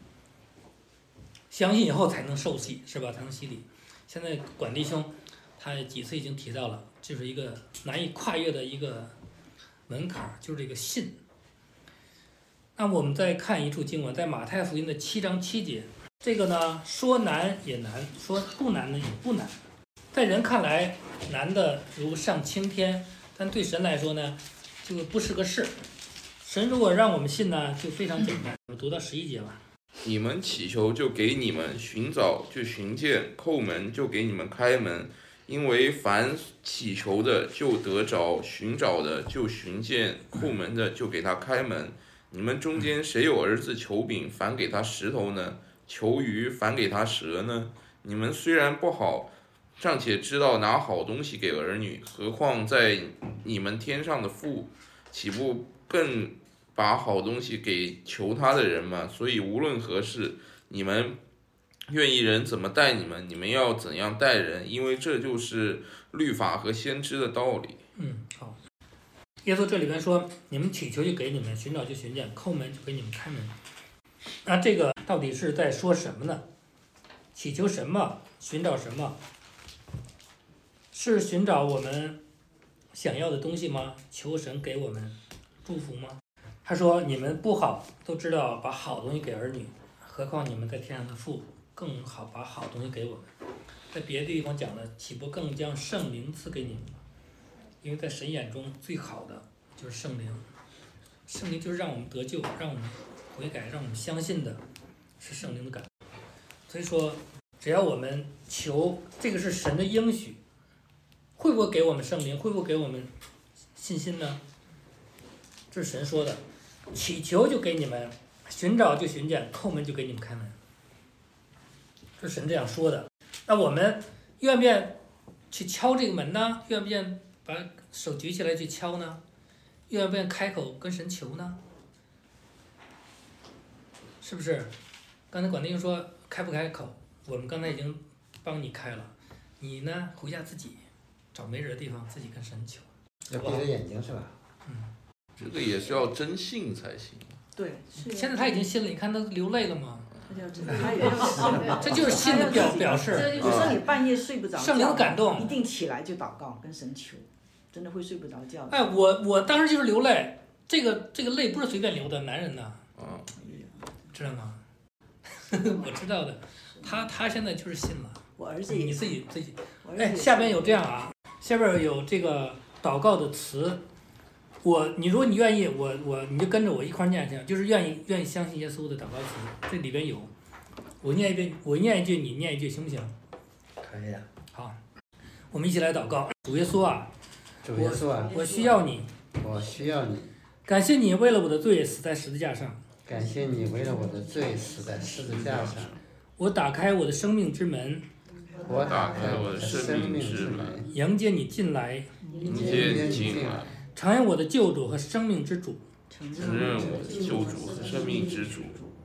相信以后才能受洗，是吧？才能洗礼。现在管弟兄他几次已经提到了，就是一个难以跨越的一个门槛，就是这个信。那我们再看一处经文，在马太福音的七章七节，这个呢说难也难，说不难呢也不难。在人看来难的如上青天，但对神来说呢就不是个事。神如果让我们信呢就非常简单。我们读到十一节吧。 你们祈求就给你们，寻找就寻见，叩门就给你们开门。因为凡祈求的就得着，寻找的就寻见，叩门的就给他开门。你们中间谁有儿子求饼，反给他石头呢？求鱼，反给他蛇呢？你们虽然不好，尚且知道拿好东西给儿女，何况在你们天上的父，岂不更把好东西给求他的人吗？所以无论何事，你们愿意人怎么待你们，你们要怎样待人，因为这就是律法和先知的道理。 嗯，好。耶稣这里边说，你们祈求就给你们，寻找就寻见，叩门就给你们开门。那这个到底是在说什么呢？祈求什么？寻找什么？是寻找我们想要的东西吗？求神给我们祝福吗？他说你们不好都知道把好东西给儿女，何况你们在天上的父更好把好东西给我们。在别的地方讲了，岂不更将圣灵赐给你们吗？因为在神眼中最好的就是圣灵，圣灵就是让我们得救，让我们悔改，让我们相信的是圣灵的感。所以说只要我们求，这个是神的应许，会不会给我们圣灵，会不会给我们信心呢？这是神说的，祈求就给你们，寻找就寻见，叩门就给你们开门，是神这样说的。那我们愿不愿去敲这个门呢？愿不愿把手举起来去敲呢？愿不愿开口跟神求呢？是不是？刚才管弟兄说开不开口，我们刚才已经帮你开了，你呢回家自己找没人的地方自己跟神求。 要闭着眼睛是吧？ 嗯， 这个也是要真信才行。 对，是。 现在他已经信了，你看他流泪了吗？ 他也要这就是信的表表示。 有时候你半夜睡不着觉， 圣灵感动， 一定起来就祷告，跟神求，真的会睡不着觉。 哎，我我当时就是流泪，这个这个泪不是随便流的，男人呐，知道吗？我知道的，他他现在就是信了。 我儿子也你自己自己，哎，下边有这样啊，下边有这个祷告的词，我你如果你愿意，我我你就跟着我一块念去，就是愿意愿意相信耶稣的祷告词，这里边有，我念一遍，我念一句，你念一句，行不行？ 可以啊。 好，我们一起来祷告，主耶稣啊， 主耶稣啊， 我需要你， 我需要你， 感谢你为了我的罪死在十字架上， 感谢你为了我的罪死在十字架上， 我打开我的生命之门。 我打开我的生命之门， 迎接你进来， 迎接你进来， 承认我的救主和生命之主， 承认我的救主和生命之主，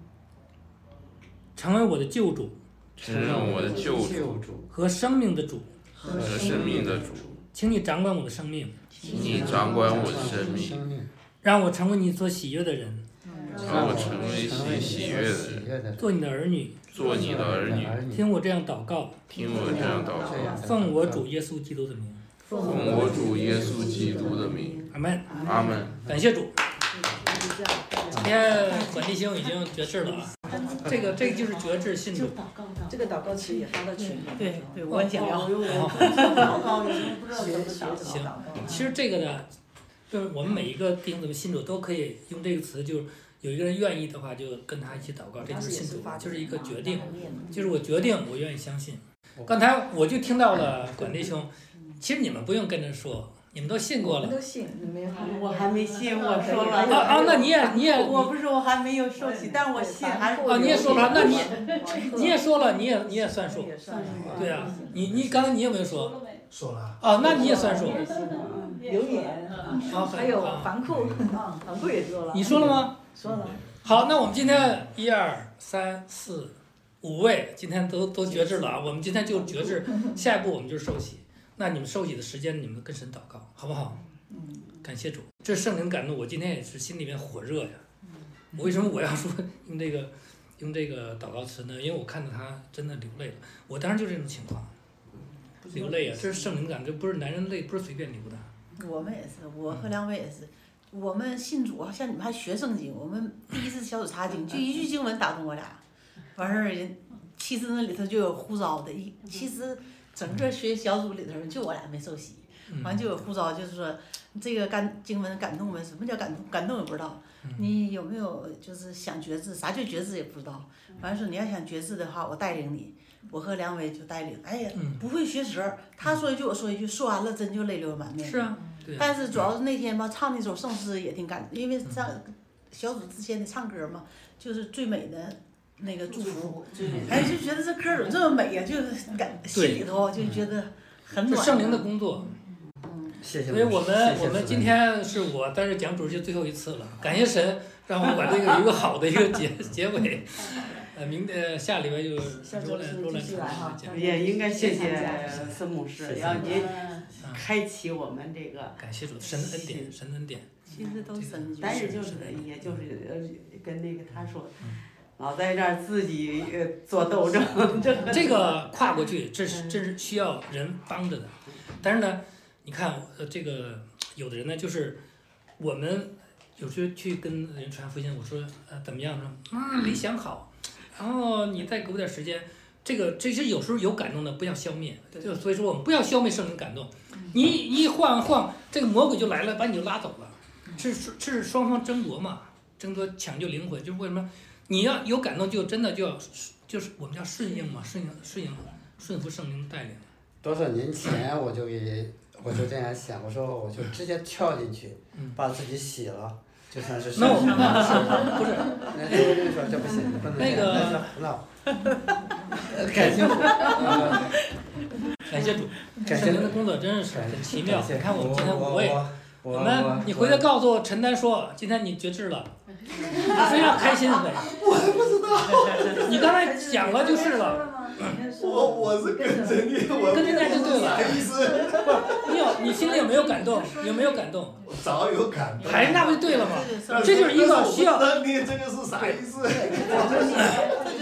成为我的救主， 承认我的救主和生命的主， 和生命的主， 请你掌管我的生命， 请你掌管我的生命， 让我成为你所喜悦的人， 让我成为你喜悦的人， 做你的儿女， 做你的儿女， 听我这样祷告， 听我这样祷告， 奉我主耶稣基督的名， 奉我主耶稣基督的名， 阿门， 阿门。 感谢主。今天管弟兄已经决志了啊，这个这个就是决志信主。 这个祷告词也发到群里。 对对，我也想要。 祷告有时候不知道怎么祷行，其实这个呢，就是我们每一个弟兄姊妹信主都可以用这个词，就有一个人愿意的话，就跟他一起祷告，这就是信主，就是一个决定，就是我决定，我愿意相信。刚才我就听到了管弟兄，其实你们不用跟着说。你们都信过了， 都信，你没有？ 我还没信，我说了。 啊啊，那你也你也， 我不是我还没有受洗，但我信还是。 啊，你也说了，那你你也说了，你也你也算数，对啊，你你刚才你有没有说？ 说了。 啊，那你也算数。 留言， 啊， 还有房库，房库也说了。 你说了吗？ 说了。 好，那我们今天一二三四五位今天都都决志了啊，我们今天就决志，下一步我们就是受洗。那你们受洗的时间，你们跟神祷告，好不好？嗯，感谢主，这圣灵感动我，今天也是心里面火热呀。我为什么我要说用这个用这个祷告词呢？因为我看到他真的流泪了，我当时就这种情况，流泪啊，这是圣灵感，这不是男人泪，不是随便流的。 我们也是，我和两位也是，我们信主，像你们还学圣经，我们第一次小组查经，就一句经文打动我俩，完事儿人，其实那里头就有呼召的，一其实。整个学小组里头，就我俩没受洗，完就有呼召，就是说这个感经文感动没？什么叫感动？感动也不知道。你有没有就是想觉知？啥叫觉知也不知道。完了说你要想觉知的话，我带领你。我和梁伟就带领。哎呀，不会学舌儿，他说一句我说一句，说完了真就泪流满面。 是啊， 对。但是主要是那天吧，唱那首圣诗也挺感动，因为上小组之前的唱歌嘛，就是最美的。那个祝福，哎，就觉得这歌怎么这么美呀、啊？就是感心里头就觉得很暖。 圣灵的工作。 嗯，谢谢。 所以我们我们今天是我，但是讲主就最后一次了，感谢神让我把这个有一个好的一个结结尾。呃，明天下礼拜就罗兰罗兰讲。 也应该谢谢孙牧师，让您开启我们这个。 感谢主，神恩典，神恩典。 其实都神，但是就是也就是呃跟那个他说。老在这儿自己做斗争， 这个跨过去，这是这是需要人帮着的。但是呢，你看，呃，这个有的人呢，就是我们有时候去跟人传福音，我说呃怎么样呢？啊，没想好，然后你再给我点时间。这个这些有时候有感动的，不要消灭。就所以说，我们不要消灭圣灵感动。你一晃晃，这个魔鬼就来了，把你就拉走了。是是是双方争夺嘛，争夺抢救灵魂，就是为什么？你要有感动，就真的就要就是我们叫顺应嘛，顺应顺应顺服圣灵带领。 多少年前我就给我就这样想，我说我就直接跳进去， 嗯、 把自己洗了，就算是。 那我们不是， 那我跟你说这不行，不能那个胡闹。感谢主， 感谢主，圣灵的工作真是很奇妙。你看我们今天五位，我们你回来告诉陈丹说，今天你决志了。他非常开心的， 我还不知道。 你刚才讲了就是了。 我我是跟着你，我跟着念就对了。 意思？ 不，你有你心里有没有感动？有没有感动？ 我早有感动。 还那不就对了吗？这就是一个需要。 那你这个是啥意思？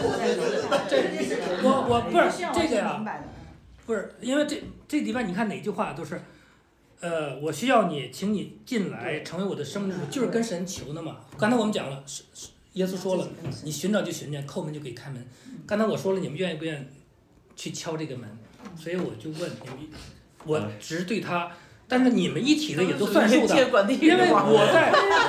这我我不是这个呀，不是因为这这里边你看哪句话都是，呃，我需要你，请你进来成为我的生命主，就是跟神求的嘛。刚才我们讲了，是是耶稣说了，你寻找就寻见，叩门就给开门。刚才我说了，你们愿意不愿意去敲这个门？所以我就问你们，我只是对他。但是你们一体的也都算数的，因为我在，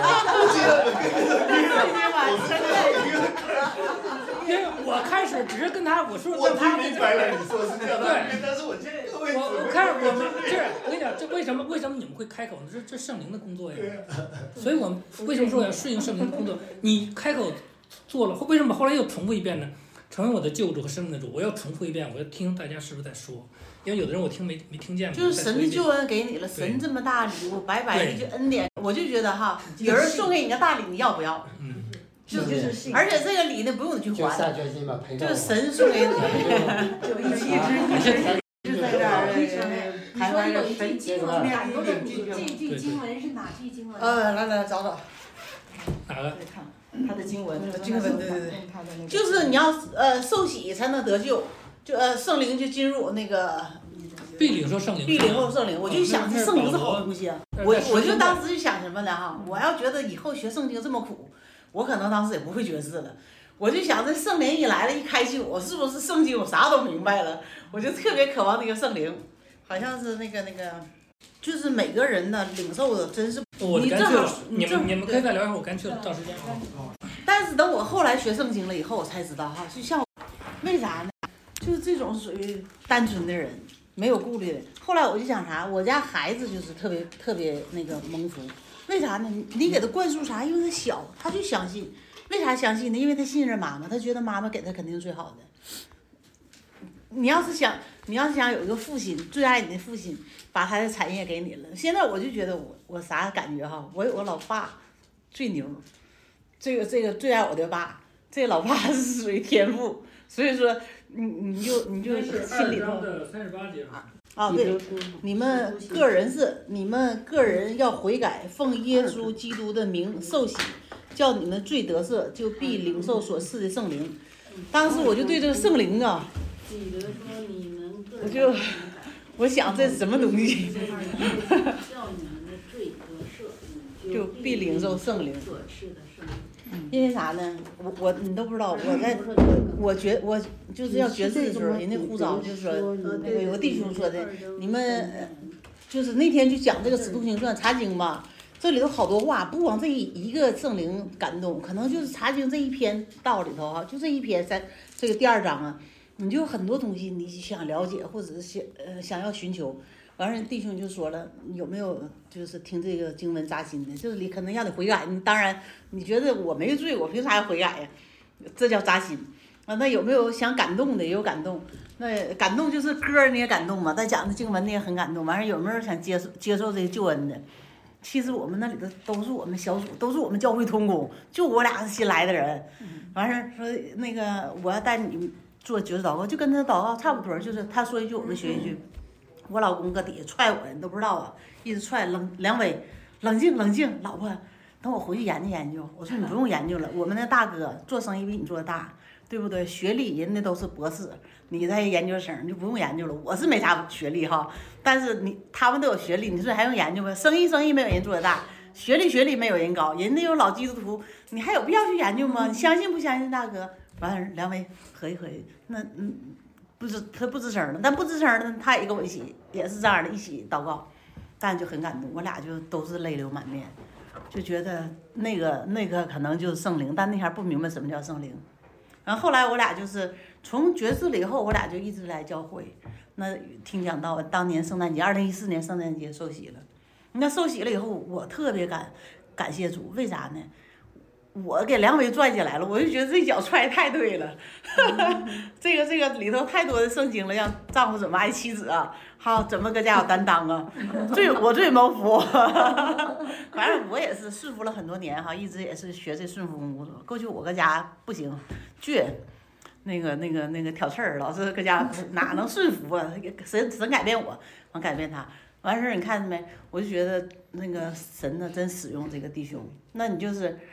因为我开始只是跟他我说我让他听明白了，你说是这样的， 对， 但是我这个位置， 我我开始我们这我跟你讲，这为什么为什么你们会开口呢？这这圣灵的工作呀，所以我们为什么说要顺应圣灵的工作？你开口做了，为什么后来又重复一遍呢？成为我的救主和生命的主，我要重复一遍，我要听大家是不是在说。因为有的人我听没没听见过， 就是神的救恩给你了，神这么大礼物，白白的就恩典，我就觉得哈，有人送给你个大礼，你要不要？ 嗯， 就是信，而且这个礼呢不用你去就还， 下决心吧，陪着我。 就是神送给你， 就一直一直一直在这儿徘徊着神经文感动的你，这句经文是哪句经文？ 呃，来来找找， 哪个？ 他的经文，经文，对对对，就是你要呃受洗才能得救。就呃圣灵就进入那个必领受圣灵， 必领受圣灵，我就想这圣灵是好东西啊，我我就当时就想什么呢哈，我要觉得以后学圣经这么苦，我可能当时也不会觉知了，我就想这圣灵一来了，一开启我是不是圣经我啥都明白了，我就特别渴望那个圣灵，好像是那个那个，就是每个人呢领受的真是， 我你正好你们你们可以再聊一会儿，我干去了，到时间啊。 但是等我后来学圣经了以后，我才知道哈，就像为啥呢？就是这种属于单纯的人，没有顾虑的。后来我就想啥，我家孩子就是特别特别那个蒙福，为啥呢？你给他灌输啥？因为他小，他就相信。为啥相信呢？因为他信任妈妈，他觉得妈妈给他肯定最好的。你要是想，你要是想有一个父亲，最爱你的父亲，把他的产业给你了。现在我就觉得我我啥感觉哈？我我老爸最牛，这个这个最爱我的爸，这个老爸是属于天赋，所以说。你你就你就心里头啊，对，你们个人是你们个人要悔改，奉耶稣基督的名受洗，叫你们罪得赦，就必领受所赐的圣灵。当时我就对这个圣灵啊，我就我想这是什么东西？就必领受圣灵。因为啥呢？我我你都不知道，我在我我觉我就是要觉知的时候，人家呼召就说那个有个弟兄说的，你们就是那天就讲这个《使徒行传》查经嘛，这里头好多话，不光这一个圣灵感动，可能就是查经这一篇道里头哈，就这一篇在这个第二章啊，你就很多东西你想了解或者是想呃想要寻求。完事弟兄就说了，有没有就是听这个经文扎心的？这里可能让你悔改。你当然，你觉得我没罪，我凭啥要悔改呀？这叫扎心啊。那有没有想感动的？也有感动。那感动就是歌你也感动嘛，但讲的经文你也很感动。完事有没有想接受接受这个救恩的？其实我们那里头都是我们小组，都是我们教会同工，就我俩是新来的人。完事说那个我要带你做绝志祷告，就跟他祷告差不多，就是他说一句我们学一句。我老公搁底下踹我，你都不知道啊，一直踹。冷梁伟，冷静冷静，老婆，等我回去研究研究。我说你不用研究了，我们那大哥做生意比你做的大，对不对？学历人家都是博士，你在研究生你就不用研究了。我是没啥学历哈，但是你他们都有学历，你说还用研究吗？生意生意没有人做的大，学历学历没有人高，人家有老基督徒，你还有必要去研究吗？你相信不相信大哥？完了，梁伟合计合计，那嗯。不吱他不吱声了，但不吱声呢，他也跟我一起，也是这样的，一起祷告，但就很感动，我俩就都是泪流满面，就觉得那个那个可能就是圣灵，但那前不明白什么叫圣灵。然后后来我俩就是从觉知了以后，我俩就一直来教会，那听讲到当年圣诞节，二零一四年圣诞节受洗了，那受洗了以后，我特别感感谢主，为啥呢？我给梁伟拽起来了，我就觉得这脚踹太对了，这个这个里头太多的圣经了，让丈夫怎么爱妻子啊，好怎么搁家有担当啊，最我最蒙福，反正我也是顺服了很多年哈，一直也是学这顺服功夫。过去我搁家不行，倔，那个那个那个挑刺儿，老是搁家哪能顺服啊？神神改变我，完改变他。完事儿你看见没？我就觉得那个神呢真使用这个弟兄，那你就是。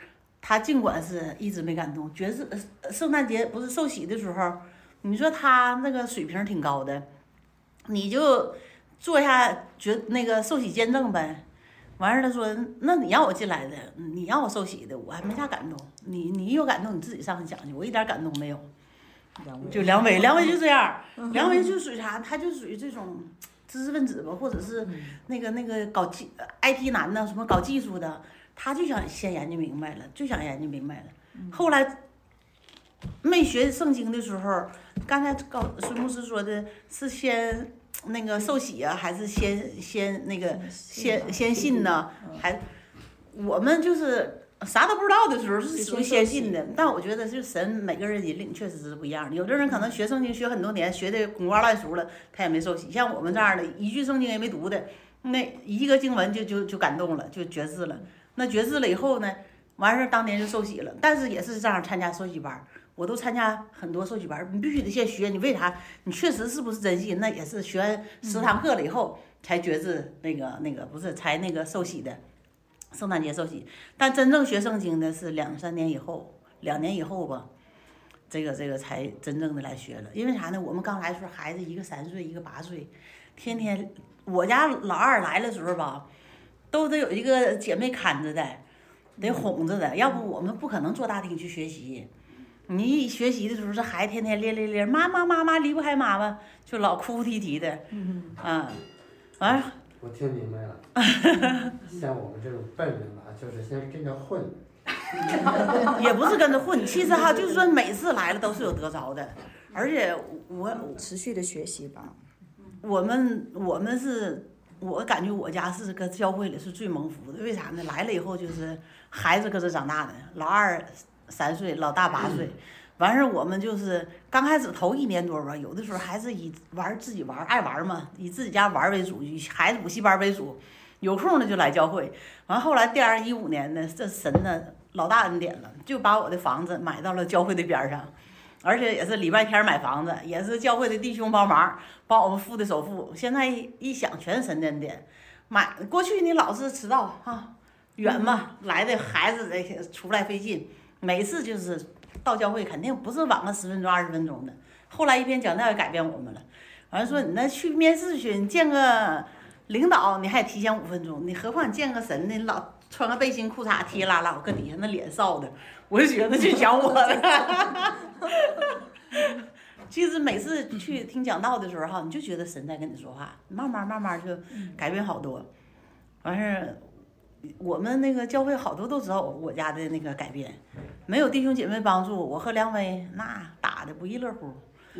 他尽管是一直没感动，觉是圣诞节不是受洗的时候，你说他那个水平挺高的，你就做一下觉那个受洗见证呗。完事儿他说，那你让我进来的，你让我受洗的，我还没啥感动。你你有感动你自己上去讲去，我一点感动没有。就梁伟，梁伟就这样，梁伟就属于啥？他就属于这种知识分子吧，或者是那个那个搞技 I T 男的，什么搞技术的，他就想先研究明白了，就想研究明白了。后来没学圣经的时候，刚才高孙牧师说的是先那个受洗啊，还是先先那个先先信呢？还我们就是啥都不知道的时候是属于先信的，但我觉得是神每个人引领确实是不一样的。有的人可能学圣经学很多年，学的滚瓜烂熟了，他也没受洗。像我们这样的，一句圣经也没读的，那一个经文就就就感动了，就觉知了。那觉知了以后呢，完事儿当年就受洗了，但是也是这样参加受洗班。我都参加很多受洗班，你必须得先学，你为啥？你确实是不是真信？那也是学完十堂课了以后才觉知那个那个不是才那个受洗的，圣诞节受洗。但真正学圣经的是两三年以后，两年以后吧，这个这个才真正的来学了。因为啥呢？我们刚来的时候，孩子一个三岁，一个八岁，天天我家老二来的时候吧，都得有一个姐妹看着的，得哄着的，要不我们不可能坐大厅去学习。你一学习的时候，这孩子天天咧咧咧，妈妈妈妈离不开妈妈，就老哭哭啼啼的，嗯啊，完了。 我听明白了，像我们这种笨人吧，就是先跟着混。 也不是跟着混，其实哈，就是说每次来了都是有得着的，而且我持续的学习吧。 我们我们是，我感觉我家是个教会里是最蒙福的，为啥呢？来了以后就是孩子搁这长大的，老二三岁，老大八岁，完事儿我们就是刚开始头一年多吧，有的时候还是以玩自己玩爱玩嘛，以自己家玩为主，以孩子补习班为主，有空呢就来教会。完后来第二一五年呢，这神呢老大恩典了，就把我的房子买到了教会的边上，而且也是礼拜天买房子，也是教会的弟兄帮忙帮我们付的首付。现在一想全是神的恩典，买过去你老是迟到哈，远嘛，来的孩子得出来费劲。每次就是到教会肯定不是晚个十分钟二十分钟的，后来一篇讲道也改变我们了。完了说你那去面试去，你见个领导你还提前五分钟，你何况你见个神呢？你老穿个背心裤衩踢啦啦，我搁底下那脸臊的，我就觉得就讲我了。其实每次去听讲道的时候哈，你就觉得神在跟你说话，慢慢慢慢就改变好多。完事儿。我们那个教会好多都知道我家的那个改变，没有弟兄姐妹帮助，我和梁威那打的不亦乐乎，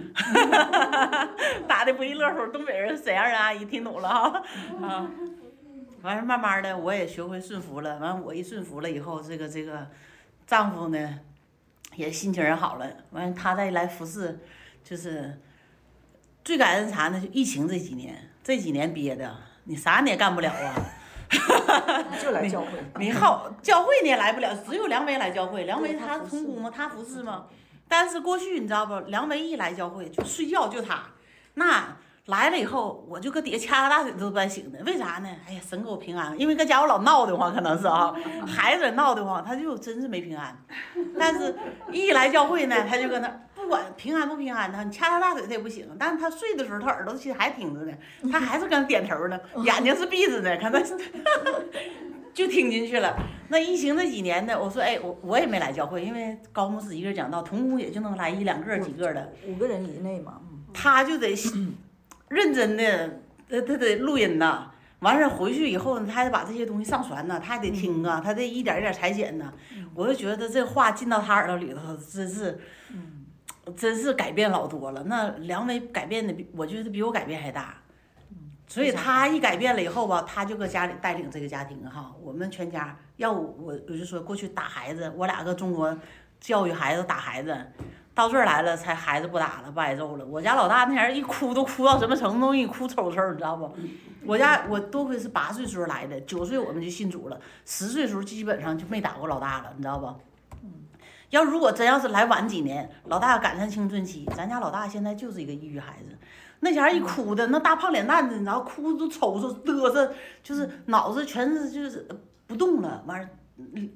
打的不亦乐乎。东北人沈阳人阿姨听懂了哈啊，完事慢慢的我也学会顺服了，完我一顺服了以后，这个这个丈夫呢也心情也好了，完他再来服侍，就是最感恩啥呢？就疫情这几年，这几年憋的，你啥你也干不了啊。 就来教会， 你好，教会你也来不了，只有梁维来教会。梁维他从古嘛，他服侍嘛。但是过去你知道不？梁维一来教会就睡觉，就他，那来了以后，我就搁底下掐个大腿都不带醒的。为啥呢？哎呀，神给我平安，因为搁家我老闹得慌，可能是啊，孩子闹得慌，他就真是没平安。但是一来教会呢，他就搁那。不管平安不平安的，你掐他大腿他也不行。但是他睡的时候，他耳朵其实还挺着呢，他还是跟他点头呢，眼睛是闭着的，可能就听进去了。那疫情这几年呢，我说哎，我我也没来教会，因为高牧师一个人讲道，同工也就能来一两个、几个的， 五个人以内嘛。 他就得认真的，他他得录音呐。完事回去以后呢，他还得把这些东西上传呢，他还得听啊，他得一点一点裁剪呢。我就觉得这话进到他耳朵里头，真是。真是改变老多了，那梁维改变的比我觉得比我改变还大，所以他一改变了以后吧，他就搁家里带领这个家庭哈，我们全家要我我就说过去打孩子，我俩搁中国教育孩子打孩子，到这儿来了才孩子不打了不挨揍了。我家老大那前一哭都哭到什么程度，一哭抽抽，你知道不？我家我多亏是八岁时候来的，九岁我们就信主了，十岁时候基本上就没打过老大了，你知道不？要如果真要是来晚几年，老大赶上青春期，咱家老大现在就是一个抑郁孩子，那前一哭的那大胖脸蛋子，然后哭都抽抽嘚瑟，就是脑子全是就是不动了，完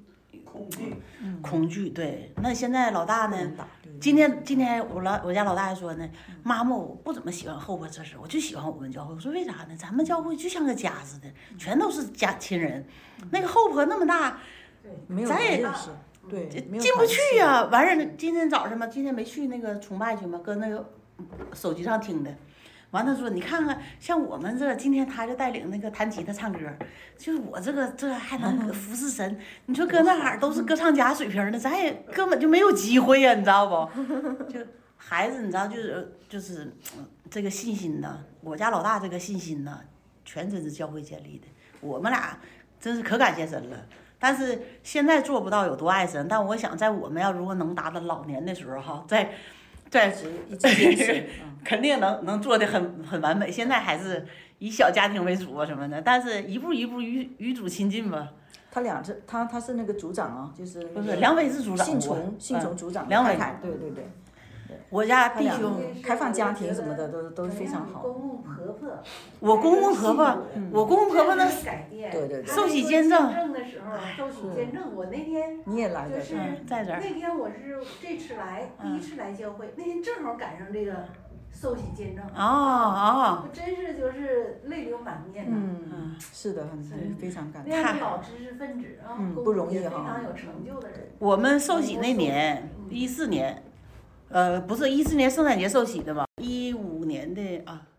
恐惧， 恐惧。对，那现在老大呢？今天今天我老我家老大还说呢，妈妈我不怎么喜欢后边这事，我就喜欢我们教会。我说为啥呢？咱们教会就像个家似的，全都是家亲人。那个后婆那么大，咱也对进不去呀、啊。完事儿今天早上嘛，今天没去那个崇拜去嘛，搁那个手机上听的。完他说你看看，像我们这今天他就带领那个弹吉他唱歌，就是我这个这还能服侍神，你说搁那哪儿都是歌唱家水平的，咱也根本就没有机会呀、啊，你知道不？就孩子你知道就是就是这个信心呢，我家老大这个信心呢，全真是教会建立的，我们俩真是可感谢神了。但是现在做不到有多爱神，但我想在我们要如果能达到老年的时候哈，在。在肯定能能做的很很完美。现在还是以小家庭为主啊什么的，但是一步一步与与主亲近吧。 他俩是他他是那个组长啊，就是不是梁伟是组长， 信从信从组长梁伟， 对对对。 我家弟兄开放家庭什么的都都非常好。 公公婆婆， 我公公婆婆，我公公婆婆呢？ 对对对。 受洗见证。 见证的时候，受洗见证，我那天你也来的， 就是在这儿。 那天我是这次来，第一次来教会，那天正好赶上这个受洗见证。 哦哦。 真是就是泪流满面呐。 嗯，是的，很非常感动。 那样的老知识分子啊， 嗯，不容易哈，非常有成就的人。 我们受洗那年，一四年。呃，不是一四年圣诞节受洗的嘛，一五年的啊。